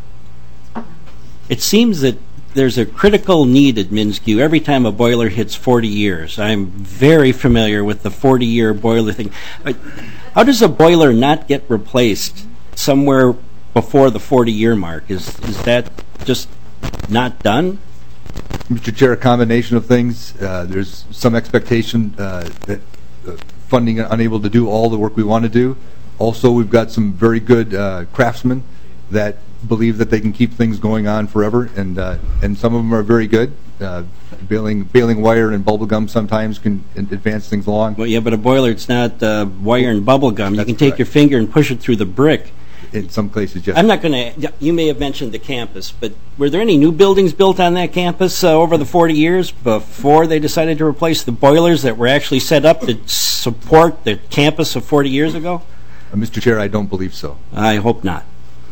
It seems that there's a critical need at MnSCU every time a boiler hits forty years. I'm very familiar with the forty-year boiler thing. How does a boiler not get replaced somewhere before the forty-year mark? Is is that just not done? Mister Chair, a combination of things. Uh, there's some expectation uh, that uh, funding unable to do all the work we want to do. Also, we've got some very good uh, craftsmen that believe that they can keep things going on forever, and uh, and some of them are very good. Uh, baling, baling wire and bubble gum sometimes can advance things along. Well, yeah, but a boiler, it's not uh, wire and bubble gum. You That's can take correct. your finger and push it through the brick, in some places, yes. I'm not going to, you may have mentioned the campus, but were there any new buildings built on that campus uh, over the forty years before they decided to replace the boilers that were actually set up to support the campus of forty years ago? Uh, Mister Chair, I don't believe so. I hope not.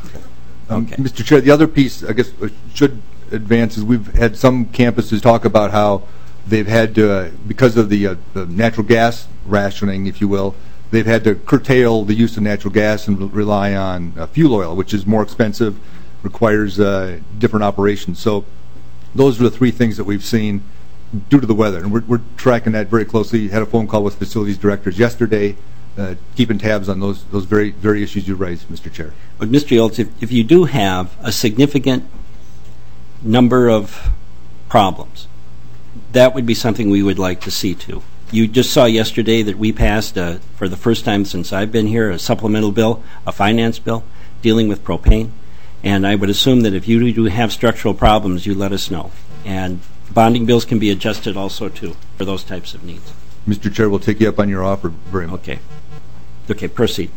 Um, Okay. Mister Chair, the other piece, I guess, uh, should advance is we've had some campuses talk about how they've had to, uh, because of the, uh, the natural gas rationing, if you will, they've had to curtail the use of natural gas and re- rely on uh, fuel oil, which is more expensive, requires uh, different operations. So those are the three things that we've seen due to the weather, and we're, we're tracking that very closely. Had a phone call with facilities directors yesterday, uh, keeping tabs on those those very very issues you raised, Mister Chair. But Mister Yoltz, if, if you do have a significant number of problems, that would be something we would like to see too. You just saw yesterday that we passed, uh, for the first time since I've been here, a supplemental bill, a finance bill, dealing with propane. And I would assume that if you do have structural problems, you let us know. And bonding bills can be adjusted also too for those types of needs. Mister Chair, we'll take you up on your offer very much. Okay. Okay, proceed.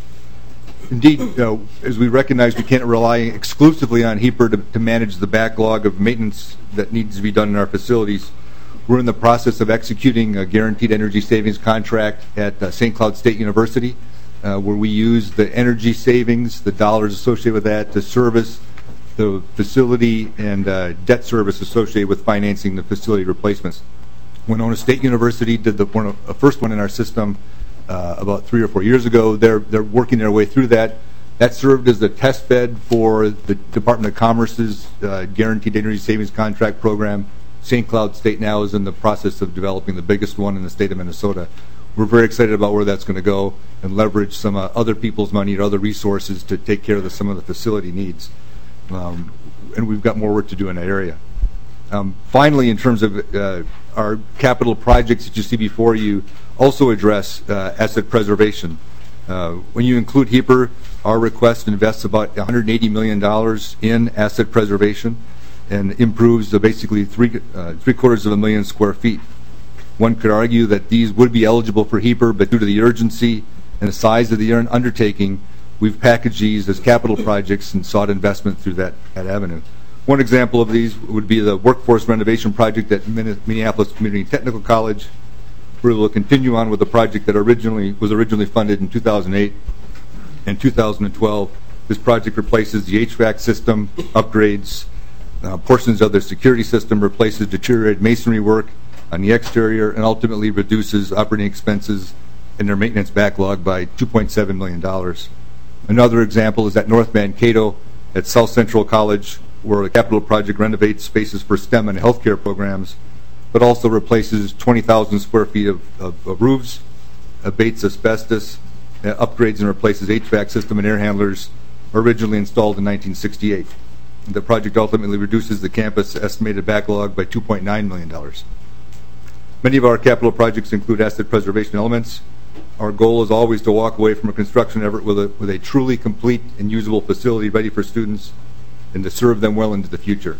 Indeed, uh, as we recognize, we can't rely exclusively on HEAPR to, to manage the backlog of maintenance that needs to be done in our facilities. We're in the process of executing a guaranteed energy savings contract at uh, Saint Cloud State University, uh, where we use the energy savings, the dollars associated with that, to service the facility and uh, debt service associated with financing the facility replacements. Winona State University did the, one, the first one in our system uh, about three or four years ago. They're, they're working their way through that. That served as the test bed for the Department of Commerce's uh, Guaranteed Energy Savings Contract program. Saint Cloud State now is in the process of developing the biggest one in the state of Minnesota. We're very excited about where that's going to go and leverage some uh, other people's money or other resources to take care of the, some of the facility needs. Um, and we've got more work to do in that area. Um, finally, in terms of uh, our capital projects that you see before you, also address uh, asset preservation. Uh, when you include HEAPR, our request invests about one hundred eighty million dollars in asset preservation and improves uh, basically three, uh, three quarters of a million square feet. One could argue that these would be eligible for HEAPR, but due to the urgency and the size of the undertaking, we've packaged these as capital projects and sought investment through that, that avenue. One example of these would be the workforce renovation project at Minneapolis Community Technical College. We will continue on with the project that originally was originally funded in two thousand eight and two thousand twelve. This project replaces the H V A C system, upgrades uh, portions of their security system, replaces deteriorated masonry work on the exterior, and ultimately reduces operating expenses in their maintenance backlog by two point seven million dollars. Another example is at North Mankato at South Central College, where the capital project renovates spaces for STEM and healthcare programs, but also replaces twenty thousand square feet of, of, of roofs, abates asbestos, uh, upgrades and replaces H V A C system and air handlers originally installed in nineteen sixty-eight. The project ultimately reduces the campus estimated backlog by two point nine million dollars. Many of our capital projects include asset preservation elements. Our goal is always to walk away from a construction effort with a, with a truly complete and usable facility ready for students and to serve them well into the future.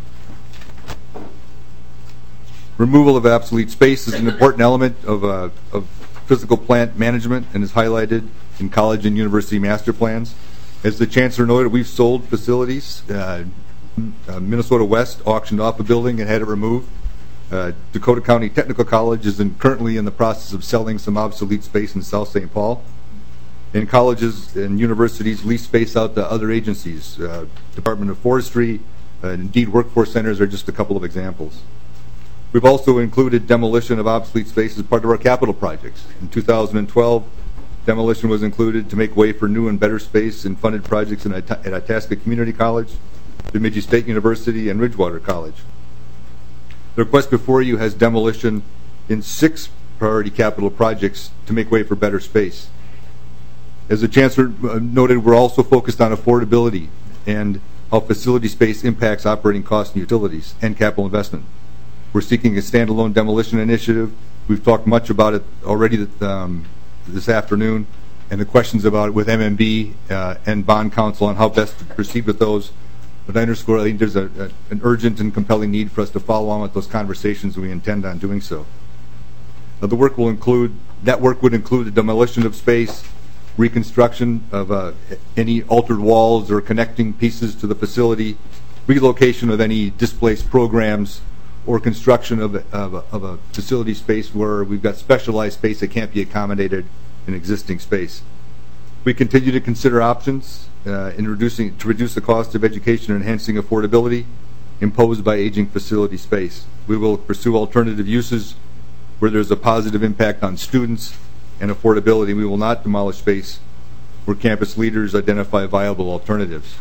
Removal of obsolete space is an important element of, uh, of physical plant management and is highlighted in college and university master plans. As the Chancellor noted, we've sold facilities. Uh, uh, Minnesota West auctioned off a building and had it removed. Uh, Dakota County Technical College is in, currently in the process of selling some obsolete space in South Saint Paul. And colleges and universities lease space out to other agencies. Uh, Department of Forestry, uh, and indeed workforce centers are just a couple of examples. We've also included demolition of obsolete space as part of our capital projects. In two thousand twelve, demolition was included to make way for new and better space in funded projects in, at Itasca Community College, Bemidji State University, and Ridgewater College. The request before you has demolition in six priority capital projects to make way for better space. As the Chancellor noted, we're also focused on affordability and how facility space impacts operating costs and utilities and capital investment. We're seeking a standalone demolition initiative. We've talked much about it already um, this afternoon, and the questions about it with M M B uh, and Bond Council on how best to proceed with those. But I underscore, I think there's a, a, an urgent and compelling need for us to follow on with those conversations, and we intend on doing so. Now, the work will include, that work would include the demolition of space, reconstruction of uh, any altered walls or connecting pieces to the facility, relocation of any displaced programs, or construction of, of, a, of a facility space where we've got specialized space that can't be accommodated in existing space. We continue to consider options uh, in reducing to reduce the cost of education and enhancing affordability imposed by aging facility space. We will pursue alternative uses where there's a positive impact on students and affordability. We will not demolish space where campus leaders identify viable alternatives.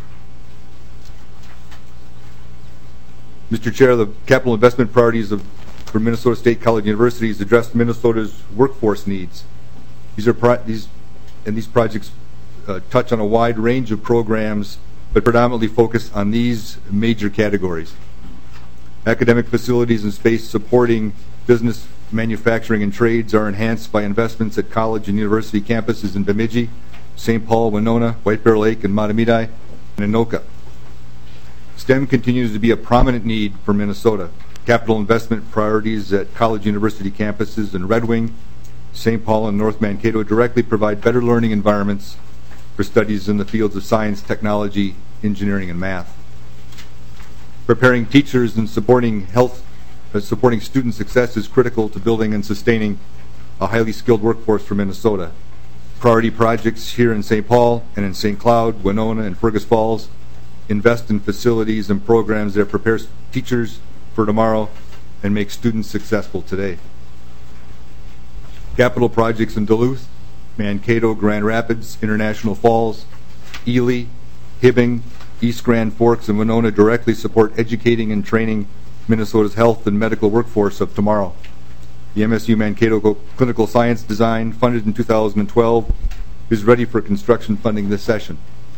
Mister Chair, the capital investment priorities of, for Minnesota State College Universities address Minnesota's workforce needs. These are pro these and these projects uh, touch on a wide range of programs, but predominantly focus on these major categories: academic facilities and space supporting business, manufacturing, and trades are enhanced by investments at college and university campuses in Bemidji, Saint Paul, Winona, White Bear Lake, and Mahtomedi, and Anoka. STEM continues to be a prominent need for Minnesota. Capital investment priorities at college university campuses in Red Wing, Saint Paul, and North Mankato directly provide better learning environments for studies in the fields of science, technology, engineering, and math. Preparing teachers and supporting health, uh, supporting student success is critical to building and sustaining a highly skilled workforce for Minnesota. Priority projects here in Saint Paul and in Saint Cloud, Winona, and Fergus Falls invest in facilities and programs that prepare teachers for tomorrow and make students successful today. Capital projects in Duluth, Mankato, Grand Rapids, International Falls, Ely, Hibbing, East Grand Forks, and Winona directly support educating and training Minnesota's health and medical workforce of tomorrow. The M S U Mankato Clinical Science Design, funded in two thousand twelve, is ready for construction funding this session.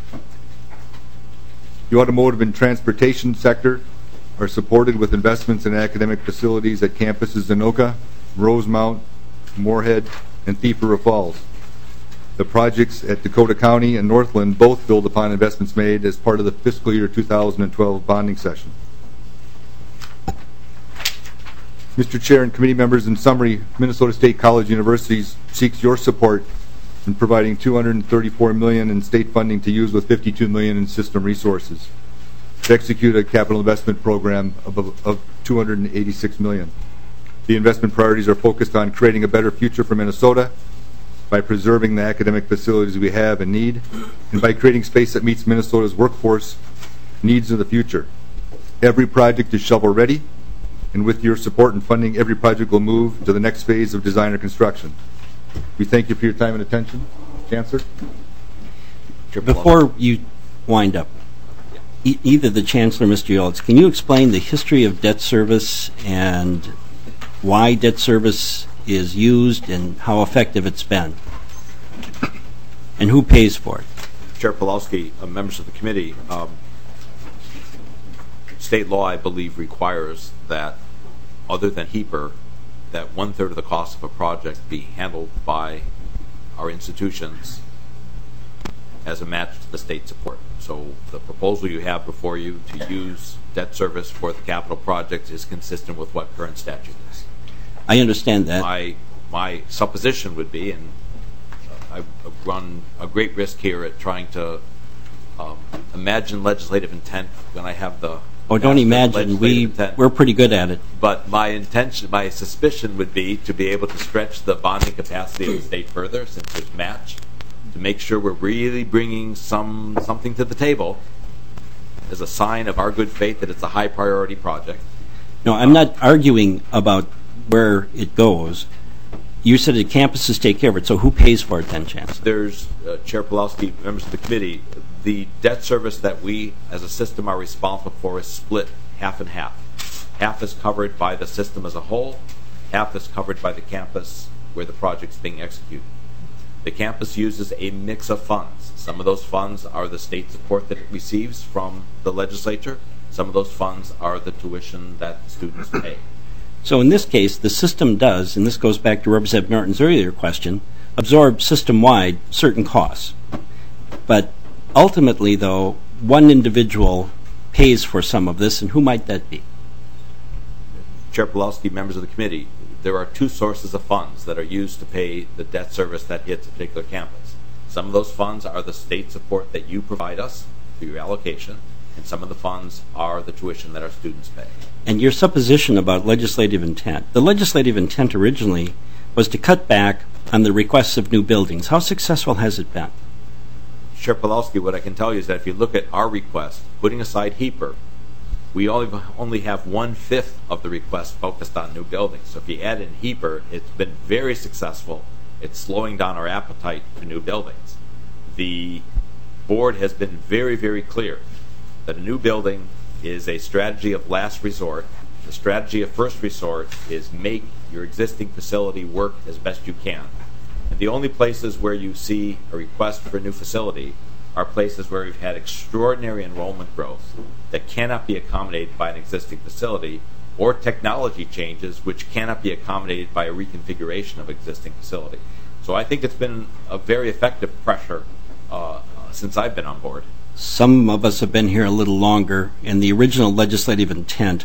The automotive and transportation sector are supported with investments in academic facilities at campuses in Anoka, Rosemount, Moorhead, and Thief River Falls. The projects at Dakota County and Northland both build upon investments made as part of the fiscal year two thousand twelve bonding session. Mister Chair and committee members, in summary, Minnesota State College Universities seeks your support in providing two hundred thirty-four million dollars in state funding to use with fifty-two million dollars in system resources to execute a capital investment program of, of two hundred eighty-six million dollars. The investment priorities are focused on creating a better future for Minnesota by preserving the academic facilities we have and need, and by creating space that meets Minnesota's workforce needs of the future. Every project is shovel ready, and with your support and funding, every project will move to the next phase of design or construction. We thank you for your time and attention. Chancellor? Before you wind up, e either the Chancellor or Mister Yolitz, can you explain the history of debt service and why debt service is used and how effective it's been? And who pays for it? Chair Pawlowski, uh, members of the committee, um, state law, I believe, requires that, other than HEAPR, that one-third of the cost of a project be handled by our institutions as a match to the state support. So the proposal you have before you to use debt service for the capital project is consistent with what current statute is. I understand that. My, my supposition would be, and I run a great risk here at trying to um, imagine legislative intent when I have the Oh, don't imagine. We, we're pretty good at it. But my intention, my suspicion would be to be able to stretch the bonding capacity of the state further, since there's match, to make sure we're really bringing some something to the table as a sign of our good faith that it's a high priority project. No, I'm not arguing about where it goes. You said the campuses take care of it, so who pays for it then, Chancellor? There's, uh, Chair Pawlowski, members of the committee, the debt service that we as a system are responsible for is split half and half. Half is covered by the system as a whole, half is covered by the campus where the project's being executed. The campus uses a mix of funds. Some of those funds are the state support that it receives from the legislature. Some of those funds are the tuition that students pay. So in this case, the system does, and this goes back to Representative Norton's earlier question, absorb system-wide certain costs. But ultimately, though, one individual pays for some of this, and who might that be? Chair Pawlowski, members of the committee, there are two sources of funds that are used to pay the debt service that hits a particular campus. Some of those funds are the state support that you provide us through your allocation, and some of the funds are the tuition that our students pay. And your supposition about legislative intent. The legislative intent originally was to cut back on the requests of new buildings. How successful has it been? Chair Pawlowski, what I can tell you is that if you look at our request, putting aside HEAPR, we only only have one-fifth of the request focused on new buildings. So if you add in HEAPR, it's been very successful. It's slowing down our appetite for new buildings. The board has been very, very clear that a new building is a strategy of last resort. The strategy of first resort is make your existing facility work as best you can. And the only places where you see a request for a new facility are places where we've had extraordinary enrollment growth that cannot be accommodated by an existing facility, or technology changes which cannot be accommodated by a reconfiguration of existing facility. So I think it's been a very effective pressure uh, since I've been on board. Some of us have been here a little longer, and the original legislative intent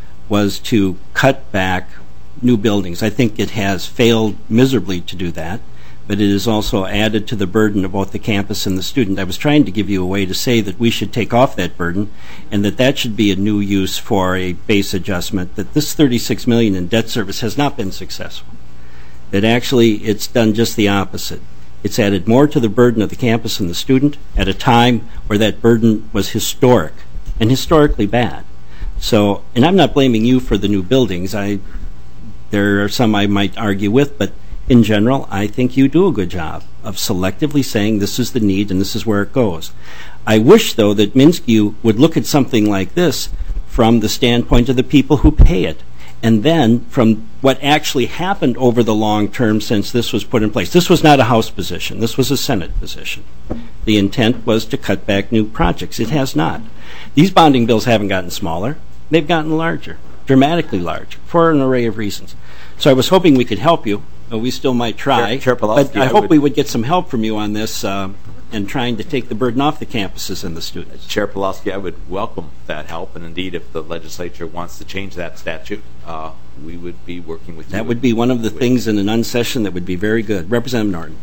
was to cut back new buildings. I think it has failed miserably to do that, but it has also added to the burden of both the campus and the student. I was trying to give you a way to say that we should take off that burden and that that should be a new use for a base adjustment, that this thirty-six million dollars in debt service has not been successful. That actually it's done just the opposite. It's added more to the burden of the campus and the student at a time where that burden was historic and historically bad. So, and I'm not blaming you for the new buildings. I, there are some I might argue with, but in general, I think you do a good job of selectively saying this is the need and this is where it goes. I wish, though, that Minsky would look at something like this from the standpoint of the people who pay it, and then from what actually happened over the long term since this was put in place. This was not a House position. This was a Senate position. The intent was to cut back new projects. It has not. These bonding bills haven't gotten smaller. They've gotten larger, dramatically larger, for an array of reasons. So I was hoping we could help you. Uh, we still might try, Chair, Chair Pawlowski, but I, I hope would, we would get some help from you on this uh, and trying to take the burden off the campuses and the students. Chair Pawlowski, I would welcome that help, and indeed, if the legislature wants to change that statute, uh, we would be working with you. That would be one of the things in an unsession that would be very good. Representative Norton.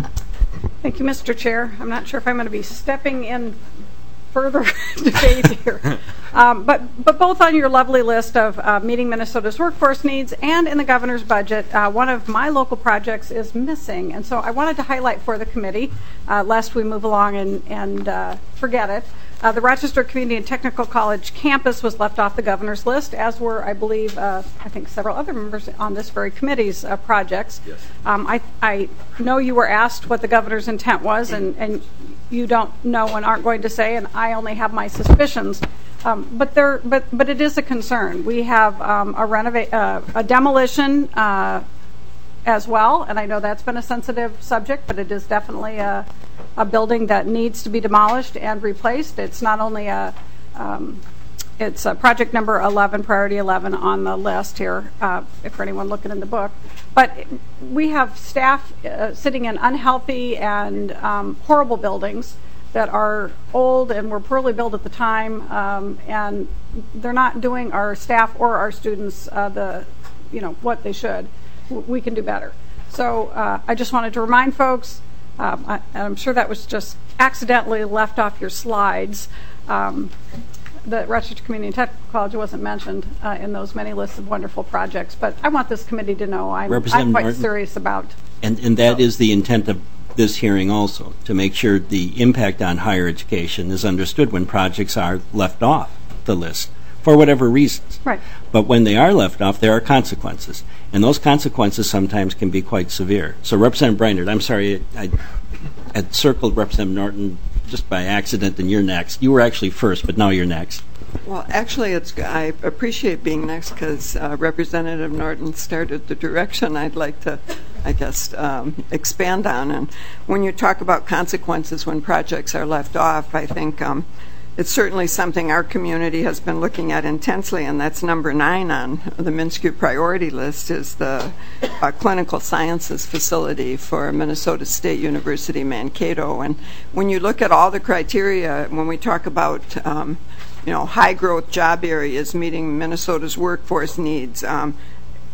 Thank you, Mister Chair. I'm not sure if I'm going to be stepping in further debate here. Um, but, but both on your lovely list of uh, meeting Minnesota's workforce needs and in the governor's budget, uh, one of my local projects is missing. And so I wanted to highlight for the committee, uh, lest we move along and, and uh, forget it. Uh, the Rochester Community and Technical College campus was left off the governor's list, as were, I believe, uh, I think several other members on this very committee's uh, projects. Yes. Um, I, I know you were asked what the governor's intent was, and, and you don't know and aren't going to say, and I only have my suspicions. Um, but there, but but it is a concern. We have um, a renovate, uh, a demolition uh, as well, and I know that's been a sensitive subject, but it is definitely a, a building that needs to be demolished and replaced. It's not only a, um, it's a project number eleven, priority eleven on the list here, uh, if for anyone looking in the book. But we have staff uh, sitting in unhealthy and um, horrible buildings that are old and were poorly built at the time, um, and they're not doing our staff or our students uh, the, you know, what they should. We can do better. So uh, I just wanted to remind folks, um, I, and I'm sure that was just accidentally left off your slides, um, that Rochester Community and Technical College wasn't mentioned uh, in those many lists of wonderful projects. But I want this committee to know I'm, I'm quite Martin, serious about. And, and that so. is the intent of this hearing also, to make sure the impact on higher education is understood when projects are left off the list for whatever reasons. Right. But when they are left off, there are consequences, and those consequences sometimes can be quite severe. So Representative Breinert, I'm sorry, I had circled Representative Norton just by accident, and you're next. You were actually first, but now you're next. Well, actually, it's I appreciate being next because uh, Representative Norton started the direction I'd like to, I guess, um, expand on. And when you talk about consequences when projects are left off, I think um, it's certainly something our community has been looking at intensely, and that's number nine on the Minsky priority list is the uh, clinical sciences facility for Minnesota State University Mankato. And when you look at all the criteria, when we talk about um, you know, high growth job areas meeting Minnesota's workforce needs, um,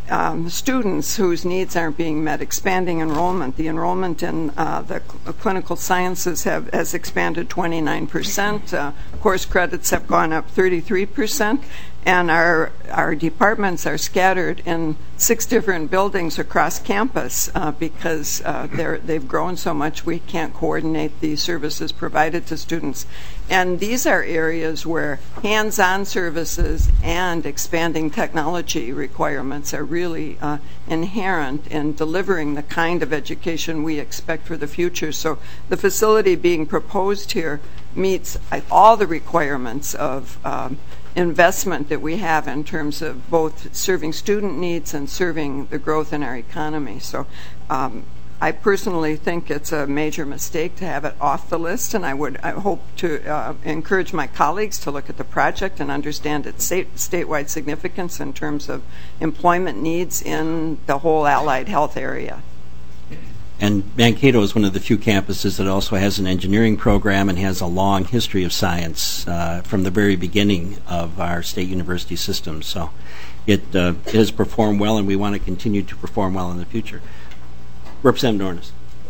um, students whose needs aren't being met, expanding enrollment. The enrollment in uh, the cl- clinical sciences have has expanded twenty-nine percent. Uh, course credits have gone up thirty-three percent. And our our departments are scattered in six different buildings across campus uh, because uh, they're, they've grown so much we can't coordinate the services provided to students. And these are areas where hands-on services and expanding technology requirements are really uh, inherent in delivering the kind of education we expect for the future. So the facility being proposed here meets uh, all the requirements of um, investment that we have in terms of both serving student needs and serving the growth in our economy. So um, I personally think it's a major mistake to have it off the list, and I would I hope to uh, encourage my colleagues to look at the project and understand its state, statewide significance in terms of employment needs in the whole allied health area. And Mankato is one of the few campuses that also has an engineering program and has a long history of science uh, from the very beginning of our state university system. So it, uh, it has performed well, and we want to continue to perform well in the future. Representative Nornes.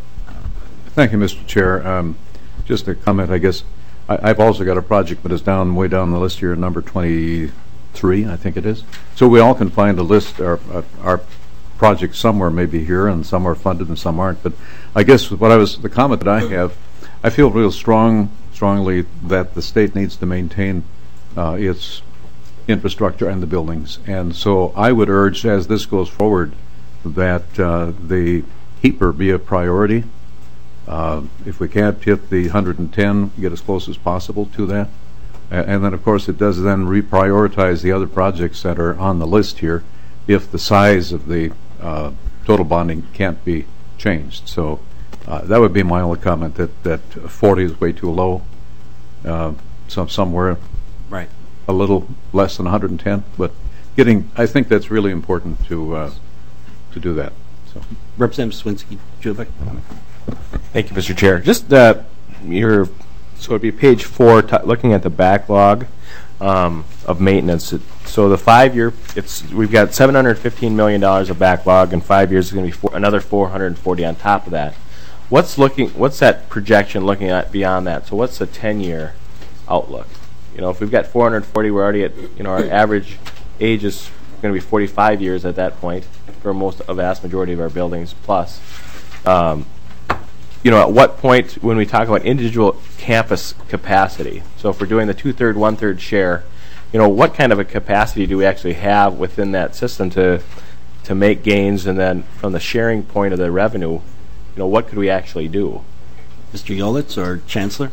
Thank you, Mister Chair. Um, just a comment, I guess. I, I've also got a project, but it's down way down the list here, number twenty-three, I think it is. So we all can find a list, our, our projects somewhere maybe here, and some are funded and some aren't. But I guess what I was, the comment that I have, I feel real strong, strongly that the state needs to maintain uh, its infrastructure and the buildings. And so I would urge, as this goes forward, that uh, the HEAPR be a priority. Uh, if we can't hit the one hundred ten, get as close as possible to that. A- and then, of course, it does then reprioritize the other projects that are on the list here if the size of the uh, total bonding can't be changed. So uh, that would be my only comment, that, that forty is way too low. Uh, some, somewhere right. a little less than one hundred ten. But getting, I think that's really important to uh, to do that. So. Representative Swinski, Jubic. Thank you, Mister Chair. Just uh, your, so it'd be page four, t- looking at the backlog um, of maintenance. It, so the five-year, it's we've got seven hundred fifteen million dollars of backlog, and five years is going to be four, another four hundred forty on top of that. What's looking? What's that projection looking at beyond that? So what's the ten-year outlook? You know, if we've got four hundred forty, we're already at, you know, our average age is going to be forty-five years at that point for most, a vast majority of our buildings plus. Um, you know, at what point when we talk about individual campus capacity, so if we're doing the two-third, one-third share, you know, what kind of a capacity do we actually have within that system to to make gains, and then from the sharing point of the revenue, you know, what could we actually do? Mister Yolitz or Chancellor?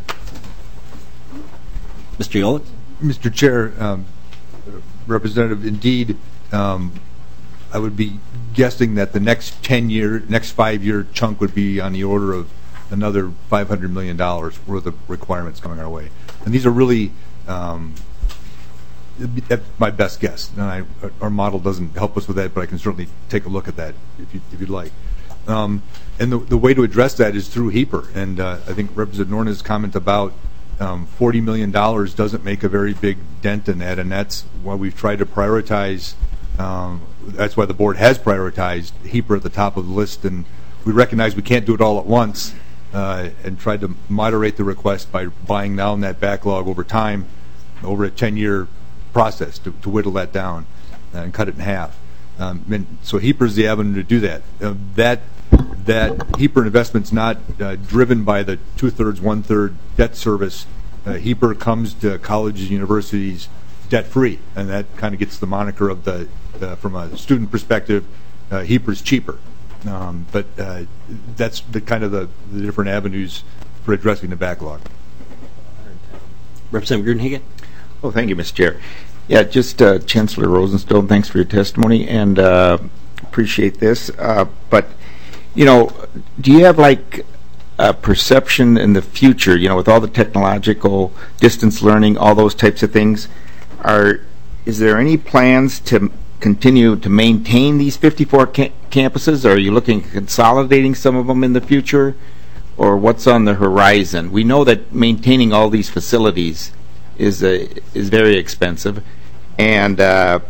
Mister Yolitz? Mister Chair, um, Representative, indeed, um, I would be guessing that the next ten-year, next five-year chunk would be on the order of another five hundred million dollars worth of requirements coming our way. And these are really, um, that's my best guess. And I, our model doesn't help us with that, but I can certainly take a look at that if, you, if you'd like. Um, and the, the way to address that is through HEAPR. And uh, I think Representative Nornes' comment about um, forty million dollars doesn't make a very big dent in that, and that's why we've tried to prioritize. Um, that's why the board has prioritized HEAPR at the top of the list, and we recognize we can't do it all at once, uh, and tried to moderate the request by buying down that backlog over time, over a ten-year process to, to whittle that down and cut it in half. Um, and so HEAPR is the avenue to do that. Uh, that that HEAPR investment's not uh, driven by the two-thirds, one-third debt service. Uh, HEAPR comes to colleges and universities debt-free, and that kind of gets the moniker of the, uh, from a student perspective, uh, HEAPR's cheaper. Um, but uh, that's the kind of the, the different avenues for addressing the backlog. Representative Gruenhagen. Oh, thank you, Mister Chair. Yeah, just uh, Chancellor Rosenstone, thanks for your testimony, and uh, appreciate this. Uh, but, you know, do you have like a perception in the future, you know, with all the technological distance learning, all those types of things, are is there any plans to continue to maintain these fifty-four ca- campuses? Are you looking at consolidating some of them in the future, or what's on the horizon? We know that maintaining all these facilities is a, is very expensive, and uh,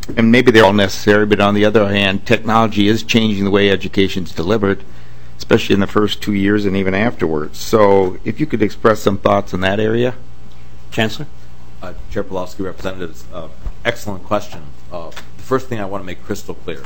and maybe they're all necessary, but on the other hand, technology is changing the way education is delivered, especially in the first two years and even afterwards. So if you could express some thoughts in that area. Chancellor? Uh, Chair Pawlowski, Representatives, uh, excellent question. Uh, the first thing I want to make crystal clear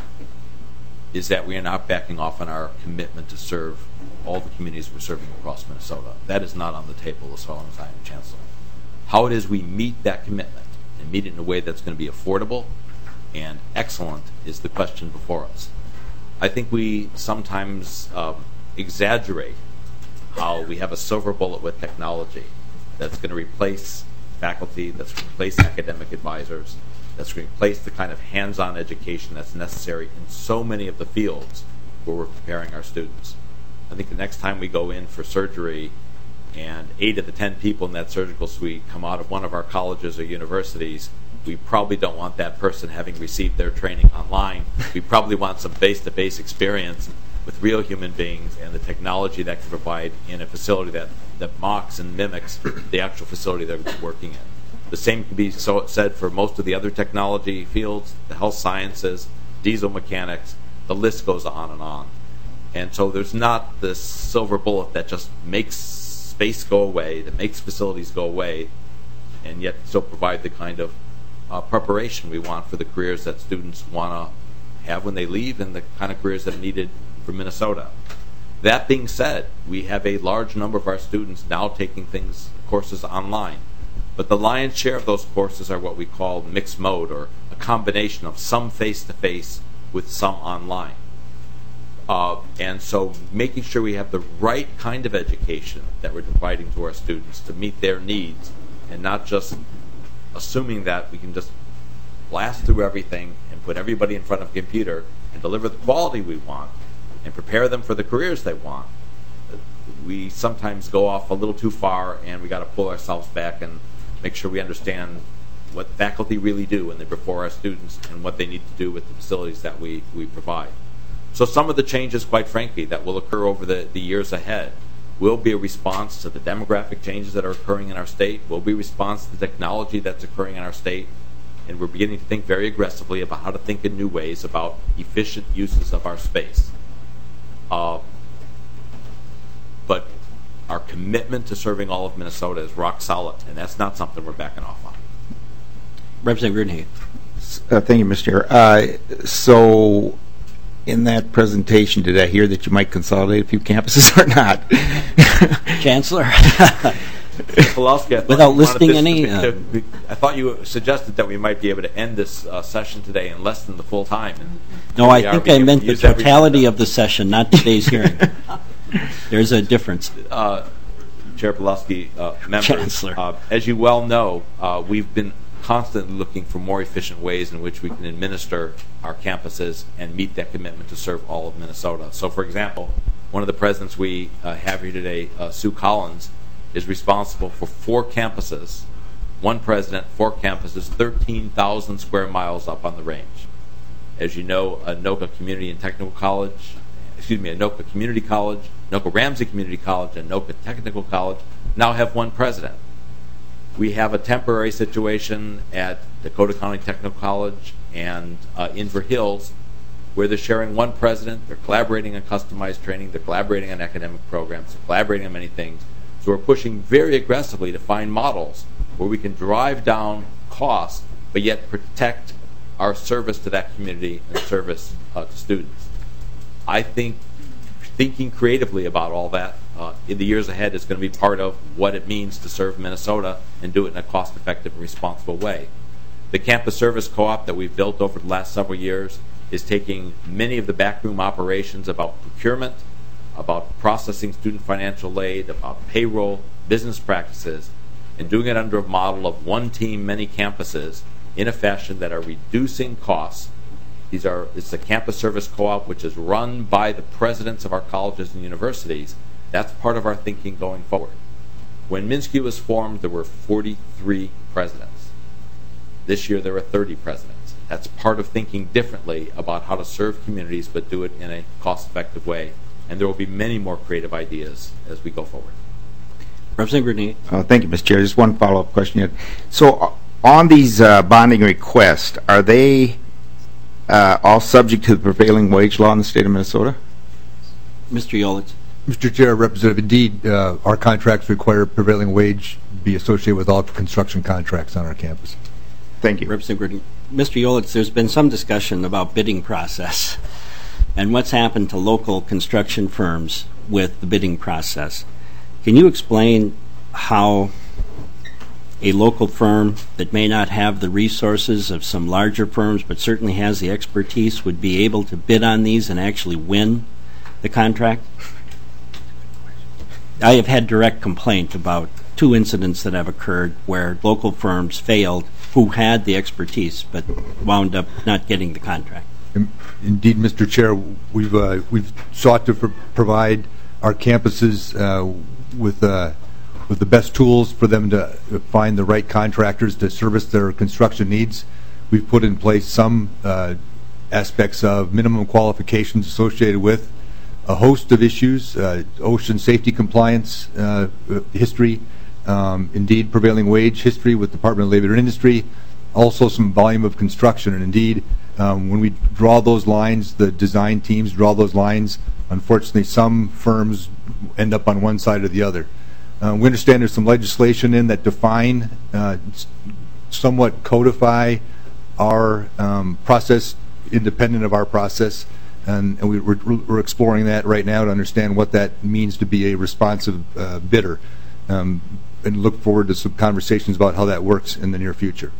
is that we are not backing off on our commitment to serve all the communities we're serving across Minnesota. That is not on the table as long as I am Chancellor. How it is we meet that commitment and meet it in a way that's going to be affordable and excellent is the question before us. I think we sometimes um, exaggerate how we have a silver bullet with technology that's going to replace faculty, that's going to replace academic advisors, that's going to replace the kind of hands-on education that's necessary in so many of the fields where we're preparing our students. I think the next time we go in for surgery and eight of the ten people in that surgical suite come out of one of our colleges or universities, we probably don't want that person having received their training online. We probably want some face-to-face experience with real human beings and the technology that can provide in a facility that, that mocks and mimics the actual facility they're working in. The same can be so said for most of the other technology fields, the health sciences, diesel mechanics, the list goes on and on. And so there's not this silver bullet that just makes space go away, that makes facilities go away, and yet still provide the kind of uh, preparation we want for the careers that students want to have when they leave and the kind of careers that are needed for Minnesota. That being said, we have a large number of our students now taking things, courses online. But the lion's share of those courses are what we call mixed mode, or a combination of some face-to-face with some online. Uh, and so making sure we have the right kind of education that we're providing to our students to meet their needs, and not just assuming that we can just blast through everything and put everybody in front of a computer and deliver the quality we want and prepare them for the careers they want. We sometimes go off a little too far, and we got to pull ourselves back and make sure we understand what faculty really do when they're before our students and what they need to do with the facilities that we, we provide. So some of the changes, quite frankly, that will occur over the, the years ahead will be a response to the demographic changes that are occurring in our state, will be a response to the technology that's occurring in our state, and we're beginning to think very aggressively about how to think in new ways about efficient uses of our space. Uh, but our commitment to serving all of Minnesota is rock solid, and that's not something we're backing off on. Representative Greenhay. Uh, thank you, Mister Chair. Uh, so, in that presentation, did I hear that you might consolidate a few campuses or not? Chancellor? Pawlowski, I Without listing any? To, Uh, to, I thought you suggested that we might be able to end this uh, session today in less than the full time. And no, I are think being I meant the used every- totality of the session, not today's hearing. There's a difference. Uh, Chair Pawlowski, uh, members, Chancellor. Uh, as you well know, uh, we've been constantly looking for more efficient ways in which we can administer our campuses and meet that commitment to serve all of Minnesota. So, for example, one of the presidents we uh, have here today, uh, Sue Collins, is responsible for four campuses, one president, four campuses, thirteen thousand square miles up on the range. As you know, Anoka Community and Technical College, excuse me, Anoka Community College, Anoka Ramsey Community College, and Anoka Technical College now have one president. We have a temporary situation at Dakota County Technical College and uh, Inver Hills where they're sharing one president, they're collaborating on customized training, they're collaborating on academic programs, they're collaborating on many things. So we're pushing very aggressively to find models where we can drive down costs but yet protect our service to that community and service uh, to students. I think thinking creatively about all that uh, in the years ahead is going to be part of what it means to serve Minnesota and do it in a cost-effective and responsible way. The campus service co-op that we've built over the last several years is taking many of the backroom operations about procurement, about processing student financial aid, about payroll, business practices, and doing it under a model of one team, many campuses in a fashion that are reducing costs. These are, it's a campus service co-op which is run by the presidents of our colleges and universities. That's part of our thinking going forward. When MnSCU was formed, there were forty-three presidents. This year there are thirty presidents. That's part of thinking differently about how to serve communities but do it in a cost-effective way. And there will be many more creative ideas as we go forward. Representative Grenier. Uh, thank you, Mister Chair. Just one follow-up question. So, uh, on these uh, bonding requests, are they uh, all subject to the prevailing wage law in the state of Minnesota? Mister Yolitz. Mister Chair, Representative, indeed, uh, our contracts require prevailing wage be associated with all construction contracts on our campus. Thank you. Representative Green. Mister Yolitz, there's been some discussion about bidding process and what's happened to local construction firms with the bidding process. Can you explain how a local firm that may not have the resources of some larger firms but certainly has the expertise would be able to bid on these and actually win the contract? I have had direct complaint about two incidents that have occurred where local firms failed who had the expertise but wound up not getting the contract. Indeed, Mister Chair, we've uh, we've sought to pr provide our campuses uh, with uh, with the best tools for them to find the right contractors to service their construction needs. We've put in place some uh, aspects of minimum qualifications associated with a host of issues, uh, ocean safety compliance uh, history, um, indeed prevailing wage history with Department of Labor and Industry, also some volume of construction. And indeed, um, when we draw those lines, the design teams draw those lines, unfortunately some firms end up on one side or the other. Uh, we understand there's some legislation in that define, uh, somewhat codify our um, process independent of our process. And, and we, we're, we're exploring that right now to understand what that means to be a responsive uh, bidder, um, and look forward to some conversations about how that works in the near future.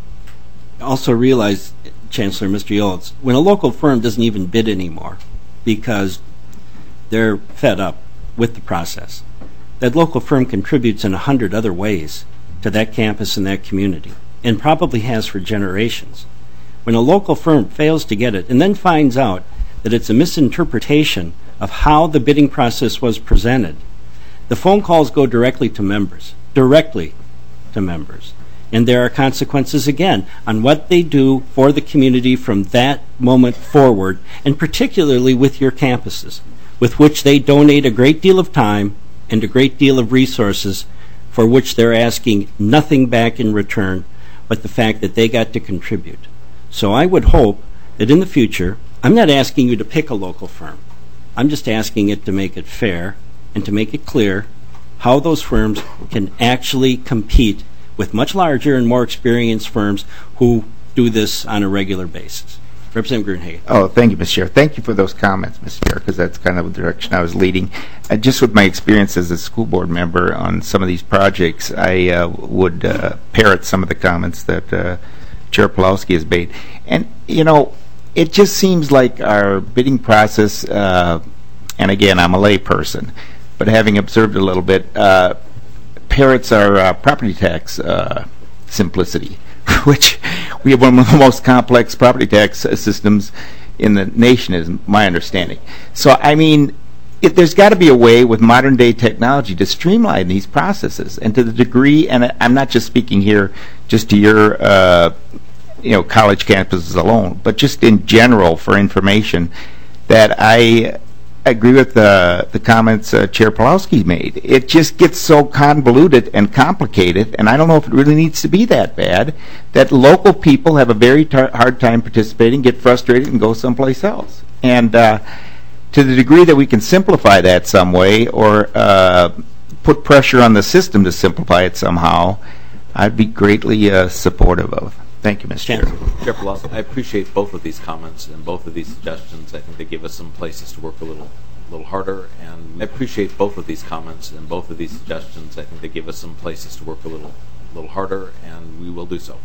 Also realize, Chancellor, Mister Yolitz, when a local firm doesn't even bid anymore because they're fed up with the process, that local firm contributes in a hundred other ways to that campus and that community, and probably has for generations. When a local firm fails to get it and then finds out that it's a misinterpretation of how the bidding process was presented, the phone calls go directly to members, directly to members. And there are consequences, again, on what they do for the community from that moment forward, and particularly with your campuses, with which they donate a great deal of time and a great deal of resources, for which they're asking nothing back in return but the fact that they got to contribute. So I would hope that in the future, I'm not asking you to pick a local firm. I'm just asking it to make it fair and to make it clear how those firms can actually compete with much larger and more experienced firms who do this on a regular basis. Representative Gruenhagen. Oh, thank you, Mister Chair. Thank you for those comments, Mister Chair, because that's kind of the direction I was leading. Uh, just with my experience as a school board member on some of these projects, I uh, would uh, parrot some of the comments that uh, Chair Pawlowski has made. And, you know, it just seems like our bidding process, uh, and again, I'm a layperson, but having observed a little bit, uh, parrots our uh, property tax uh, simplicity, which we have one of the most complex property tax uh, systems in the nation, is my understanding. So, I mean, it, there's got to be a way with modern day technology to streamline these processes, and to the degree, and I'm not just speaking here just to your uh, you know, college campuses alone, but just in general for information, that I agree with the, the comments uh, Chair Pawlowski made. It just gets so convoluted and complicated, and I don't know if it really needs to be that bad, that local people have a very tar hard time participating, get frustrated, and go someplace else. And uh, to the degree that we can simplify that some way, or uh, put pressure on the system to simplify it somehow, I'd be greatly uh, supportive of. Thank you, Mister Chair. Chair Pawlowski, I appreciate both of these comments and both of these suggestions. I think they give us some places to work a little, little harder. And I appreciate both of these comments and both of these suggestions. I think they give us some places to work a little, little harder, and we will do so.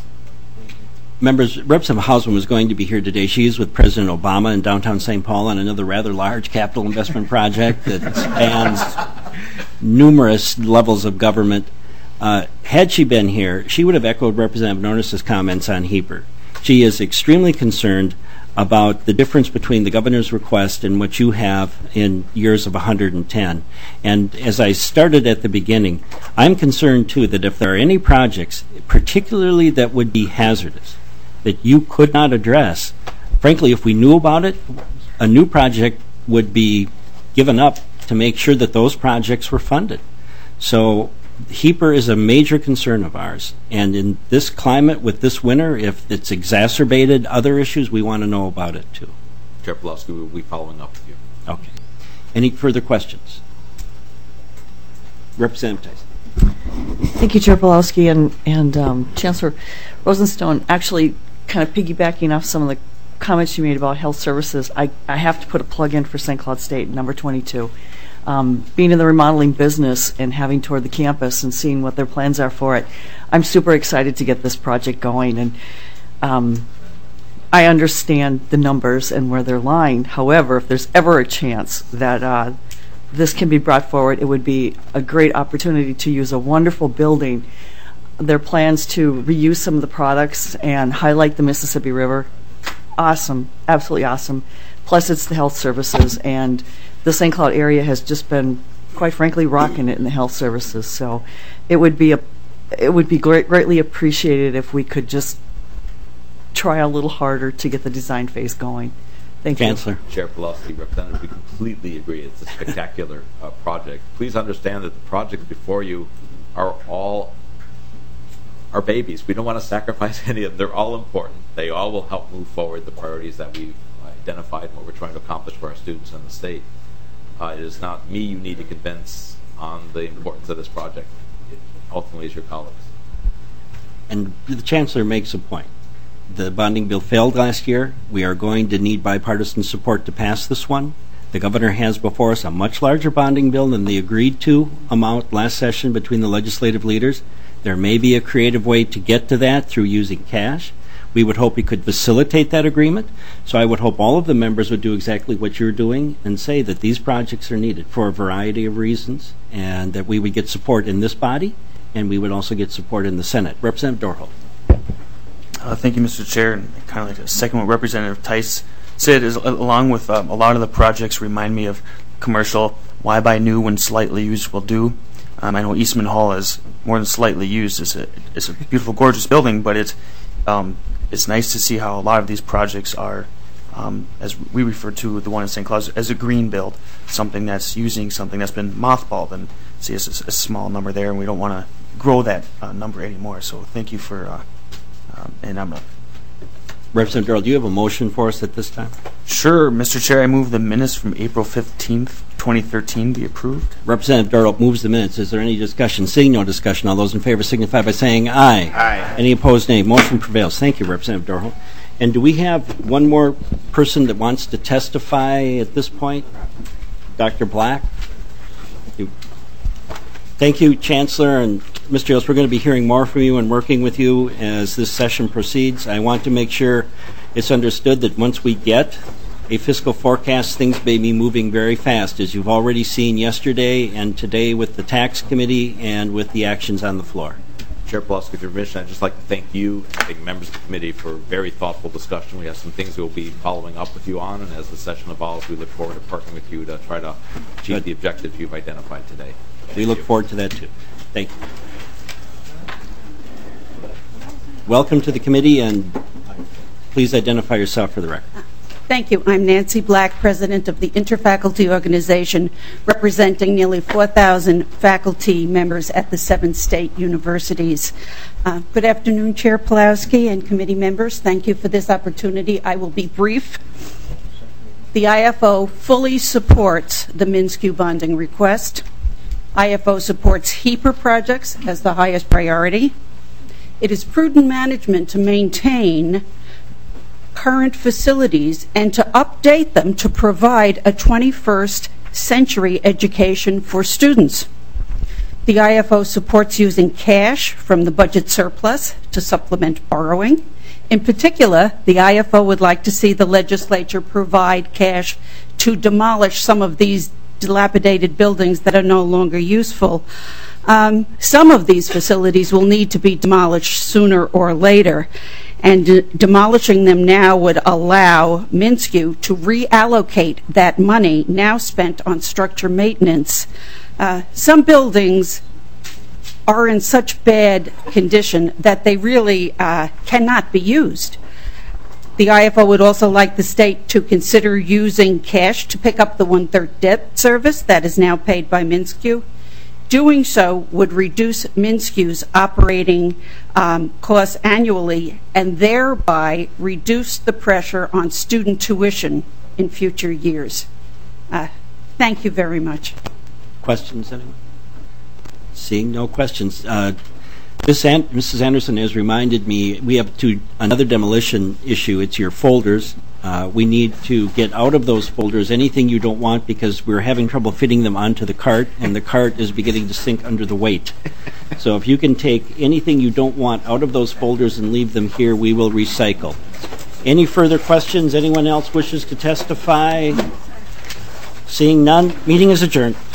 Members, Representative Hausman was going to be here today. She is with President Obama in downtown Saint Paul on another rather large capital investment project that spans numerous levels of government. Uh, had she been here, she would have echoed Representative Nornis's comments on Heber. She is extremely concerned about the difference between the governor's request and what you have in years of one hundred ten. And as I started at the beginning, I'm concerned too that if there are any projects, particularly that would be hazardous, that you could not address, frankly, if we knew about it, a new project would be given up to make sure that those projects were funded. So HEAPR is a major concern of ours, and in this climate with this winter, if it's exacerbated other issues, we want to know about it too. Chair Pulaski, we will be following up with you. Okay. Any further questions? Representative Tyson. Thank you, Chair Pulaski, and, and um, Chancellor Rosenstone. Actually, kind of piggybacking off some of the comments you made about health services, I, I have to put a plug in for Saint Cloud State, number twenty-two. Um, being in the remodeling business and having toured the campus and seeing what their plans are for it, I'm super excited to get this project going. And um, I understand the numbers and where they're lying. However, if there's ever a chance that uh, this can be brought forward, it would be a great opportunity to use a wonderful building. Their plans to reuse some of the products and highlight the Mississippi River. Awesome, absolutely awesome. Plus, it's the health services, and the Saint Cloud area has just been, quite frankly, rocking it in the health services. So, it would be a, it would be great, greatly appreciated if we could just try a little harder to get the design phase going. Thank Chancellor. you. Chair Pulaski, Representative, we completely agree. It's a spectacular uh, project. Please understand that the projects before you are all our babies. We don't want to sacrifice any of them. They're all important. They all will help move forward the priorities that we've identified and what we're trying to accomplish for our students in the state. Uh, it is not me you need to convince on the importance of this project. It ultimately is your colleagues. And the Chancellor makes a point. The bonding bill failed last year. We are going to need bipartisan support to pass this one. The governor has before us a much larger bonding bill than the agreed to amount last session between the legislative leaders. There may be a creative way to get to that through using cash. We would hope we could facilitate that agreement. So I would hope all of the members would do exactly what you're doing and say that these projects are needed for a variety of reasons, and that we would get support in this body, and we would also get support in the Senate. Representative Dorholt. Uh, thank you, Mister Chair. And kind of like to second what Representative Tice said, is along with um, a lot of the projects remind me of commercial, why buy new when slightly used will do. Um, I know Eastman Hall is more than slightly used. It's a, it's a beautiful, gorgeous building, but it's um, it's nice to see how a lot of these projects are, um, as we refer to the one in Saint Cloud, as a green build, something that's using something that's been mothballed, and see it's a, a small number there, and we don't want to grow that uh, number anymore. So thank you for, uh, um, and I'm a Representative Darrell, do you have a motion for us at this time? Sure, Mister Chair. I move the minutes from April fifteenth, twenty thirteen be approved. Representative Darrell moves the minutes. Is there any discussion? Seeing no discussion, all those in favor signify by saying aye. Aye. Any opposed, nay. Motion prevails. Thank you, Representative Darrell. And do we have one more person that wants to testify at this point? Doctor Black? Thank you, Thank you, Chancellor and Mister Ellis. We're going to be hearing more from you and working with you as this session proceeds. I want to make sure it's understood that once we get a fiscal forecast, things may be moving very fast, as you've already seen yesterday and today with the tax committee and with the actions on the floor. Chair Pulaski, with your permission, I'd just like to thank you and thank members of the committee for a very thoughtful discussion. We have some things we'll be following up with you on, and as the session evolves, we look forward to partnering with you to try to achieve Good. the objectives you've identified today. We look forward to that, too. Thank you. Welcome to the committee, and please identify yourself for the record. Thank you. I'm Nancy Black, president of the Interfaculty Organization, representing nearly four thousand faculty members at the seven state universities. Uh, good afternoon, Chair Pulaski and committee members. Thank you for this opportunity. I will be brief. The I F O fully supports the MnSCU bonding request. I F O supports HEAPR projects as the highest priority. It is prudent management to maintain current facilities and to update them to provide a twenty-first century education for students. The I F O supports using cash from the budget surplus to supplement borrowing. In particular, the I F O would like to see the legislature provide cash to demolish some of these dilapidated buildings that are no longer useful. Um, some of these facilities will need to be demolished sooner or later, and de- demolishing them now would allow MnSCU to reallocate that money now spent on structure maintenance. Uh, some buildings are in such bad condition that they really uh, cannot be used. The I F O would also like the state to consider using cash to pick up the one-third debt service that is now paid by MnSCU. Doing so would reduce MnSCU's operating um, costs annually and thereby reduce the pressure on student tuition in future years. Uh, thank you very much. Questions, anyone? Seeing no questions. Uh, Miz An- Missus Anderson has reminded me we have to another demolition issue. It's your folders. Uh, we need to get out of those folders anything you don't want because we're having trouble fitting them onto the cart, and the cart is beginning to sink under the weight. So if you can take anything you don't want out of those folders and leave them here, we will recycle. Any further questions? Anyone else wishes to testify? Seeing none, meeting is adjourned.